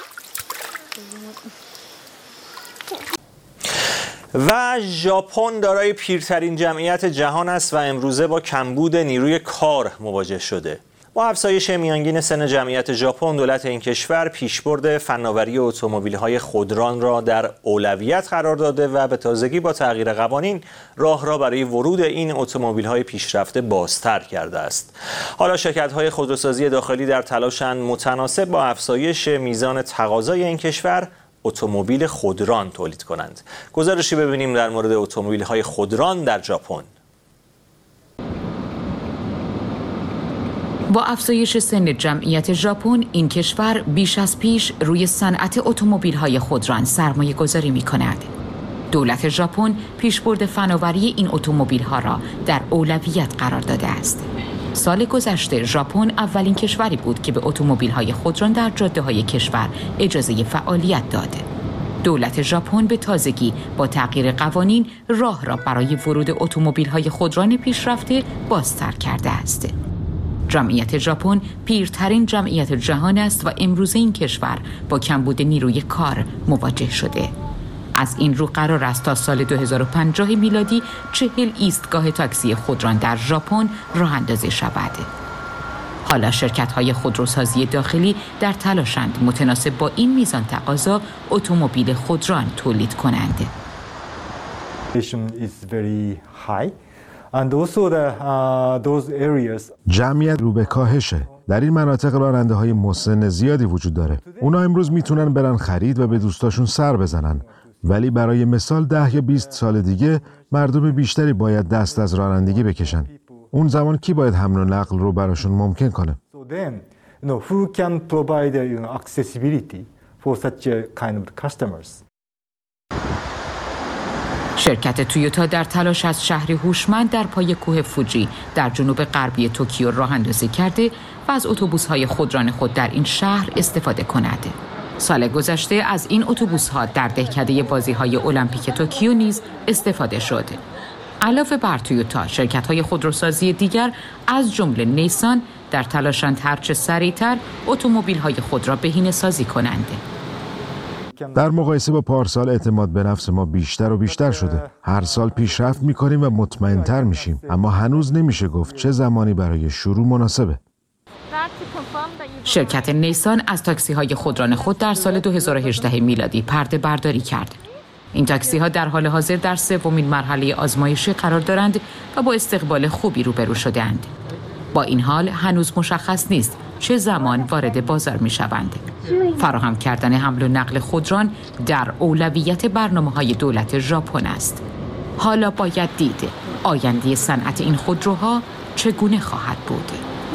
و ژاپن دارای پیرترین جمعیت جهان است و امروزه با کمبود نیروی کار مواجه شده. با افزایش میانگین سن جمعیت ژاپن، دولت این کشور پیشبرد فناوری اتومبیل‌های خودران را در اولویت قرار داده و به تازگی با تغییر قوانین راه را برای ورود این اتومبیل‌های پیشرفته بازتر کرده است. حالا شرکت‌های خودروسازی داخلی در تلاشند متناسب با افزایش میزان تقاضای این کشور اتومبیل خودران تولید کنند. گزارشی ببینیم در مورد اتومبیل‌های خودران در ژاپن. با افزایش سن جمعیت ژاپن، این کشور بیش از پیش روی صنعت اتومبیل‌های خودران سرمایه گذاری می‌کند. دولت ژاپن پیشبرد فناوری این اتومبیل‌ها را در اولویت قرار داده است. سال گذشته ژاپن اولین کشوری بود که به اتومبیل‌های خودران در جاده‌های کشور اجازه فعالیت داد. دولت ژاپن به تازگی با تغییر قوانین راه را برای ورود اتومبیل‌های خودران پیشرفته بازتر کرده است. جمعیت ژاپن پیرترین جمعیت جهان است و امروزه این کشور با کمبود نیروی کار مواجه شده. از این رو قرار است تا سال دو هزار و پنجاه میلادی چهل ایستگاه تاکسی خودران در ژاپن راه اندازی شود. حالا شرکت‌های خودروسازی داخلی در تلاشند متناسب با این میزان تقاضا اتومبیل خودران تولید کنند. جمعیت رو به کاهشه. در این مناطق راننده‌های مسن زیادی وجود داره. اونا امروز میتونن برن خرید و به دوستاشون سر بزنن. ولی برای مثال ده یا بیست سال دیگه مردم بیشتری باید دست از رانندگی بکشن. اون زمان کی باید حمل و نقل رو براشون ممکن کنه؟ شرکت تویوتا در تلاش از شهری هوشمند در پای کوه فوجی در جنوب غربی توکیو راه اندازی کرده و از اتوبوس‌های خودران خود در این شهر استفاده کند. سال گذشته از این اتوبوس‌ها در دهکده بازی‌های المپیک توکیو نیز استفاده شد. علاوه بر تویوتا، شرکت‌های خودروسازی دیگر از جمله نیسان در تلاشند هرچه سریعتر اتومبیل‌های خود را بهینه‌سازی کنند. در مقایسه با پارسال اعتماد به نفس ما بیشتر و بیشتر شده. هر سال پیشرفت می‌کنیم و مطمئن‌تر میشیم، اما هنوز نمیشه گفت چه زمانی برای شروع مناسبه. شرکت نیسان از تاکسی‌های خودران خود در سال دو هزار و هجده میلادی پرده برداری کرد. این تاکسی‌ها در حال حاضر در سومین مرحله آزمایشی قرار دارند و با استقبال خوبی روبرو شده‌اند. با این حال هنوز مشخص نیست چه زمان وارد بازار می‌شوند. فراهم کردن حمل و نقل خودران در اولویت برنامه‌های دولت ژاپن است. حالا باید دید آینده صنعت این خودروها چگونه خواهد بود.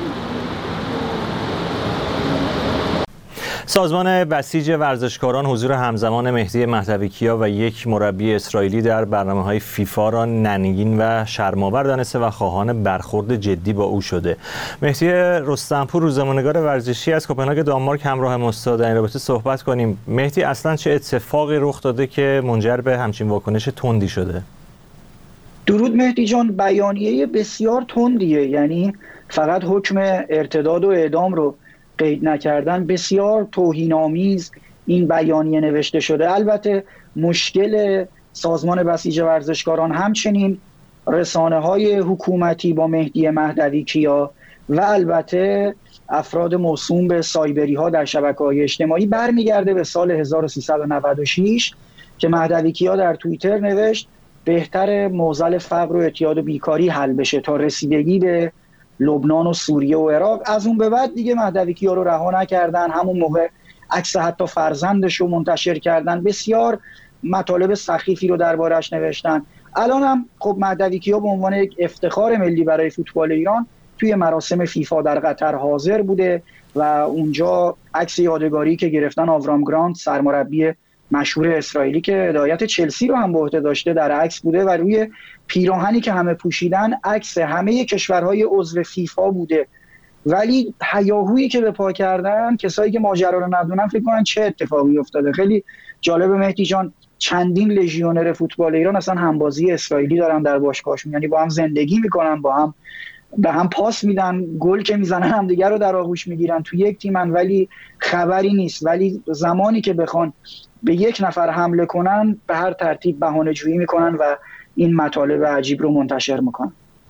سازمان بسیج ورزشکاران حضور همزمان مهدی مهدوی‌کیا و یک مربی اسرائیلی در برنامه‌های فیفا را ننگین و شرم‌آور دانسته و خواهان برخورد جدی با او شده. مهدی رستمپور، روزنامه‌نگار ورزشی از کوپنهاگ دانمارک، همراه ما است. در این رابطه صحبت کنیم. مهدی، اصلاً چه اتفاقی رخ داده که منجر به همچین واکنش تندی شده؟ درود مهدی جان، بیانیه بسیار تندیه، یعنی فقط حکم ارتداد و اعدام رو قید نکردن. بسیار توهین‌آمیز این بیانیه نوشته شده. البته مشکل سازمان بسیج ورزشکاران همچنین رسانه‌های حکومتی با مهدی مهدوی‌کیا و البته افراد موسوم به سایبری‌ها در شبکه‌های اجتماعی برمیگرده به سال هزار و سیصد و نود و شش که مهدوی‌کیا در توییتر نوشت بهتر معضل فقر و اعتیاد و بیکاری حل بشه تا رسیدگی به لبنان و سوریه و عراق. از اون به بعد دیگه مهدوی‌کیا رو رها نکردن. همون موقع عکس حتی فرزندش رو منتشر کردن. بسیار مطالب سخیفی رو دربارش نوشتن. الان هم خب مهدوی‌کیا به عنوان یک افتخار ملی برای فوتبال ایران توی مراسم فیفا در قطر حاضر بوده و اونجا عکس یادگاری که گرفتن آورام گرانت، سرمربی مشهور اسرائیلی که هدایت چلسی رو هم به عهده داشته، در عکس بوده و روی پیراهنی که همه پوشیدن عکس همه کشورهای عضو فیفا بوده. ولی هیاهویی که به پا کردن کسایی که ماجرا رو ندونن فکر کنن چه اتفاقی افتاده. خیلی جالب مهدی جان، چندین لژیونر فوتبال ایران اصلا همبازی اسرائیلی دارن در باشگاهشون، یعنی با هم زندگی میکنن، با هم به هم پاس میدن، گل که میزنن هم دیگه رو در آغوش میگیرن، تو یک تیمن ولی خبری نیست. ولی زمانی که بخوان به یک نفر حمله کنن به هر ترتیب بهانه جویی میکنن و این مطالب عجیب رو منتشر میکنن.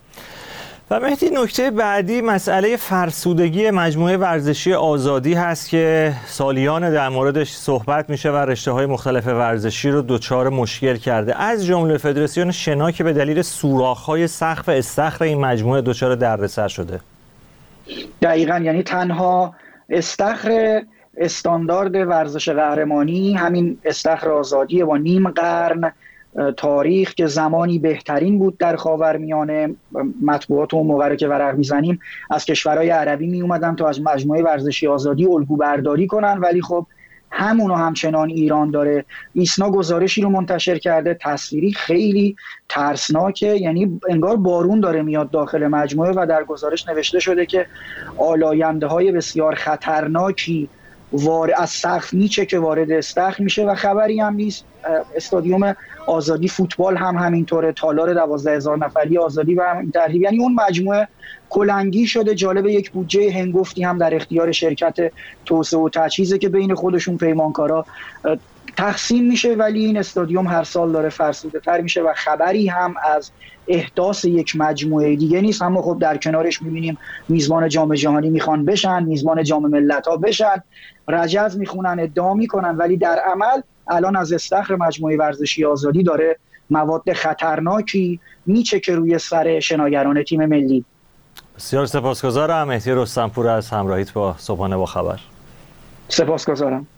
و مهدی، نکته بعدی مسئله فرسودگی مجموعه ورزشی آزادی هست که سالیان در موردش صحبت میشه و رشته‌های مختلف ورزشی رو دچار مشکل کرده، از جمله فدراسیون شنا که به دلیل سوراخ‌های سقف استخر این مجموعه دچار دردسر شده. دقیقاً، یعنی تنها استخر استاندارد ورزش قهرمانی همین استخر آزادی با نیم قرن تاریخ که زمانی بهترین بود در خاورمیانه. مطبوعات اون موقع که ورق میزنیم از کشورهای عربی می اومدن تا از مجموعه ورزشی آزادی الگو برداری کنن، ولی خب همونو همچنان ایران داره. ایسنا گزارشی رو منتشر کرده تصویری خیلی ترسناکه، یعنی انگار بارون داره میاد داخل مجموعه و در گزارش نوشته شده که آلاینده های بسیار خطرناکی وارد از سقف میچه که وارد استخر میشه و خبری هم نیست. استادیوم آزادی فوتبال هم همینطوره، تالار دوازده هزار نفری آزادی و هم این ترتیب، یعنی اون مجموعه کلنگی شده. جالب، یک بودجه هنگفتی هم در اختیار شرکت توسعه و تجهیزه که بین خودشون پیمانکارا تقسیم میشه، ولی این استادیوم هر سال داره فرسوده تر میشه و خبری هم از احداث یک مجموعه دیگه نیست. اما خب در کنارش میبینیم میزبان جام جهانی میخوان بشن، میزبان جام ملت‌ها بشن، رجز میخونن، ادعا میکنن، ولی در عمل الان از استخر مجموعه ورزشی آزادی داره مواد خطرناکی میچکه روی سر شناگران تیم ملی. بسیار سپاسگزارم مهدی رستمپور از همراهیت با صبحانه با خبر. سپاسگزارم.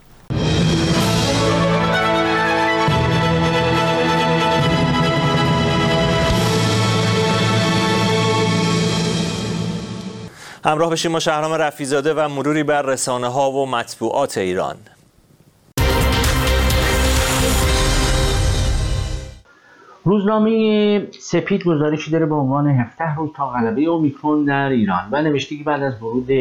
همراه بشیم با شهرام رفیع‌زاده و مروری بر رسانه‌ها و مطبوعات ایران. روزنامه سپید گزارشی داره با عنوان هفده روز تا غلبه اومیکرون در ایران و نوشته که بعد از ورود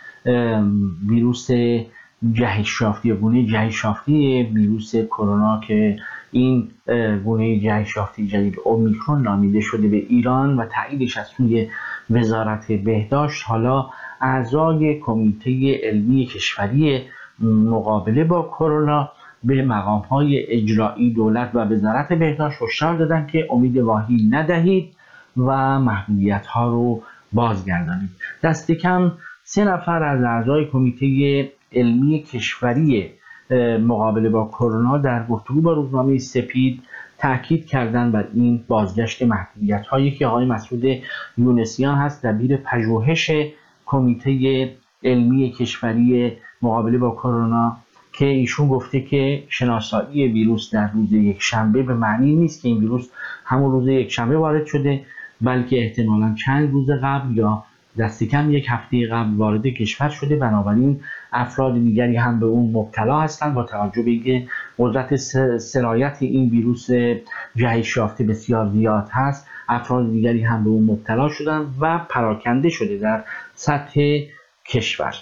ویروس جهش یافته یا گونه جهش یافته ویروس کرونا که این گونه جهش یافته جدید اومیکرون نامیده شده به ایران و تاییدش از سوی وزارت بهداشت، حالا اعضای کمیته علمی کشوری مقابله با کرونا به مقام‌های اجرایی دولت و وزارت بهداشت هشدار دادن که امید واهی ندهید و محدودیت‌ها رو بازگردانید. دست کم سه نفر از اعضای کمیته علمی کشوری مقابله با کرونا در گفتگو با روزنامه سپید تاکید کردن بر این بازگشت محدودیت‌هایی که آقای مسعود یونسیان هست دبیر پژوهش کمیته علمی کشوری مقابله با کرونا که ایشون گفته که شناسایی ویروس در روز یک شنبه به معنی نیست که این ویروس همون روز یک شنبه وارد شده، بلکه احتمالاً چند روز قبل یا دست کم یک هفته قبل وارد کشور شده. بنابراین افراد دیگری هم به اون مبتلا هستند. با توجه به اینکه قدرت سرایت این ویروس جهش یافته بسیار زیاد هست، افراد دیگری هم به اون مبتلا شدن و پراکنده شده در سطح کشور.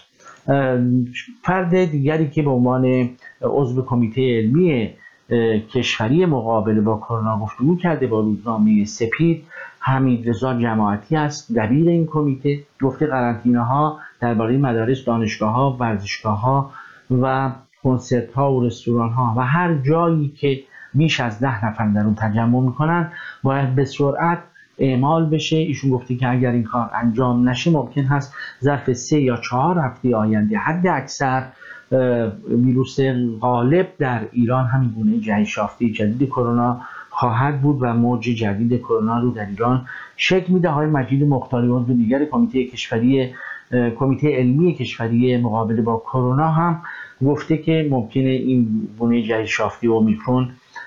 فرد دیگری که به عنوان عضو کمیته علمی کشوری مقابله با کرونا گفتگو کرده با روزنامه سپید حمیدرضا جماعتی است، دبیر این کمیته. گفته قرنطینه ها درباره مدارس، دانشگاه ها، ورزشگاه ها و کنسرت ها و رستوران ها و هر جایی که بیش از ده نفر در اون تجمع میکنن باید به سرعت اعمال بشه. ایشون گفته که اگر این کار انجام نشه ممکن هست ظرف سه یا چهار هفته آینده حد اکثر ویروس غالب در ایران همین گونه جهش یافته جدید کرونا خواهد بود و موج جدید کرونا رو در ایران شکل میده. های مجید مختاری و دیگر کمیته کشوری کمیته علمی کشوری مقابله با کرونا هم گفته که ممکنه این گونه جهش یافته اومیکرون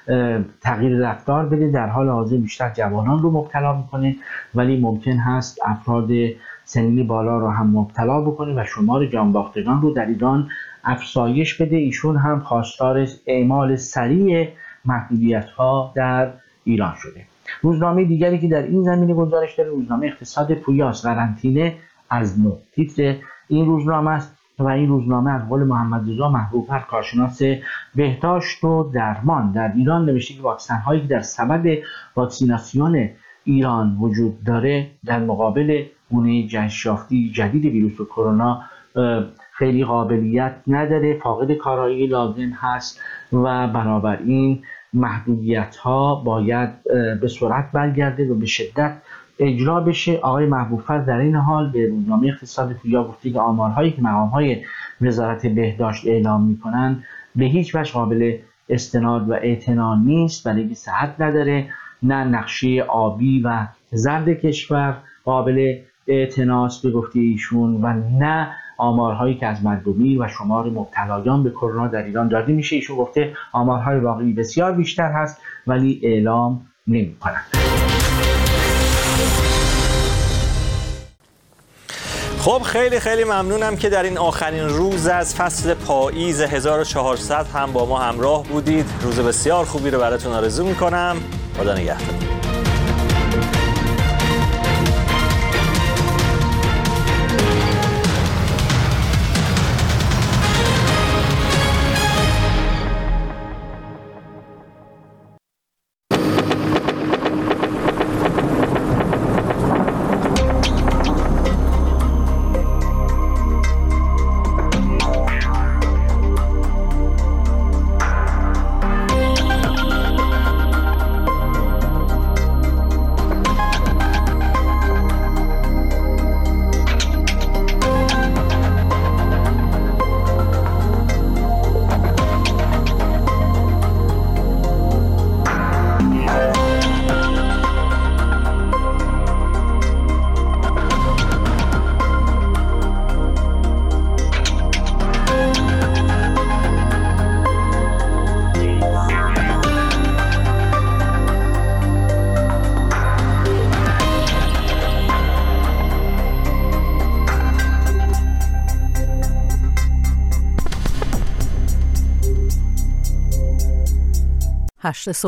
تغییر رفتار بده. در حال حاضر بیشتر جوانان رو مبتلا میکنه، ولی ممکن هست افراد سنی بالا رو هم مبتلا بکنه و شمار جانباختگان رو در ایران افزایش بده. ایشون هم خواستار اعمال سریع محدودیت‌ها در ایران شده. روزنامه دیگری که در این زمینه گزارش داره روزنامه اقتصاد پویاست، قرنطینه از نو تیتر این روزنامه است و این روزنامه از قول محمد رضا محبوب‌فر کارشناس بهداشت و درمان در ایران نوشته که واکسن هایی که در سبد واکسیناسیون ایران وجود داره در مقابل گونه جهش یافته جدید ویروس کرونا خیلی قابلیت نداره، فاقد کارایی لازم هست و بنابراین محدودیت ها باید به سرعت برگرده و به شدت اجرا بشه. آقای محبوب‌فر در این حال به روزنامه اقتصاد پویا گفته که آمارهایی که مقام‌های وزارت بهداشت اعلام می‌کنند به هیچ وجه قابل استناد و اعتنا نیست، بلکه صحت نداره. نه نقشه آبی و زرد کشور قابل اعتناست به گفته ایشون و نه آمارهایی که از مرگ و میر و شمار مبتلایان به کرونا در ایران داده میشه. ایشون گفته آمارهای واقعی بسیار بیشتر هست ولی اعلام نمی‌کنند. خب خیلی خیلی ممنونم که در این آخرین روز از فصل پاییز هزار و چهارصد هم با ما همراه بودید. روز بسیار خوبی رو براتون آرزو میکنم. خدا نگهدار. هشت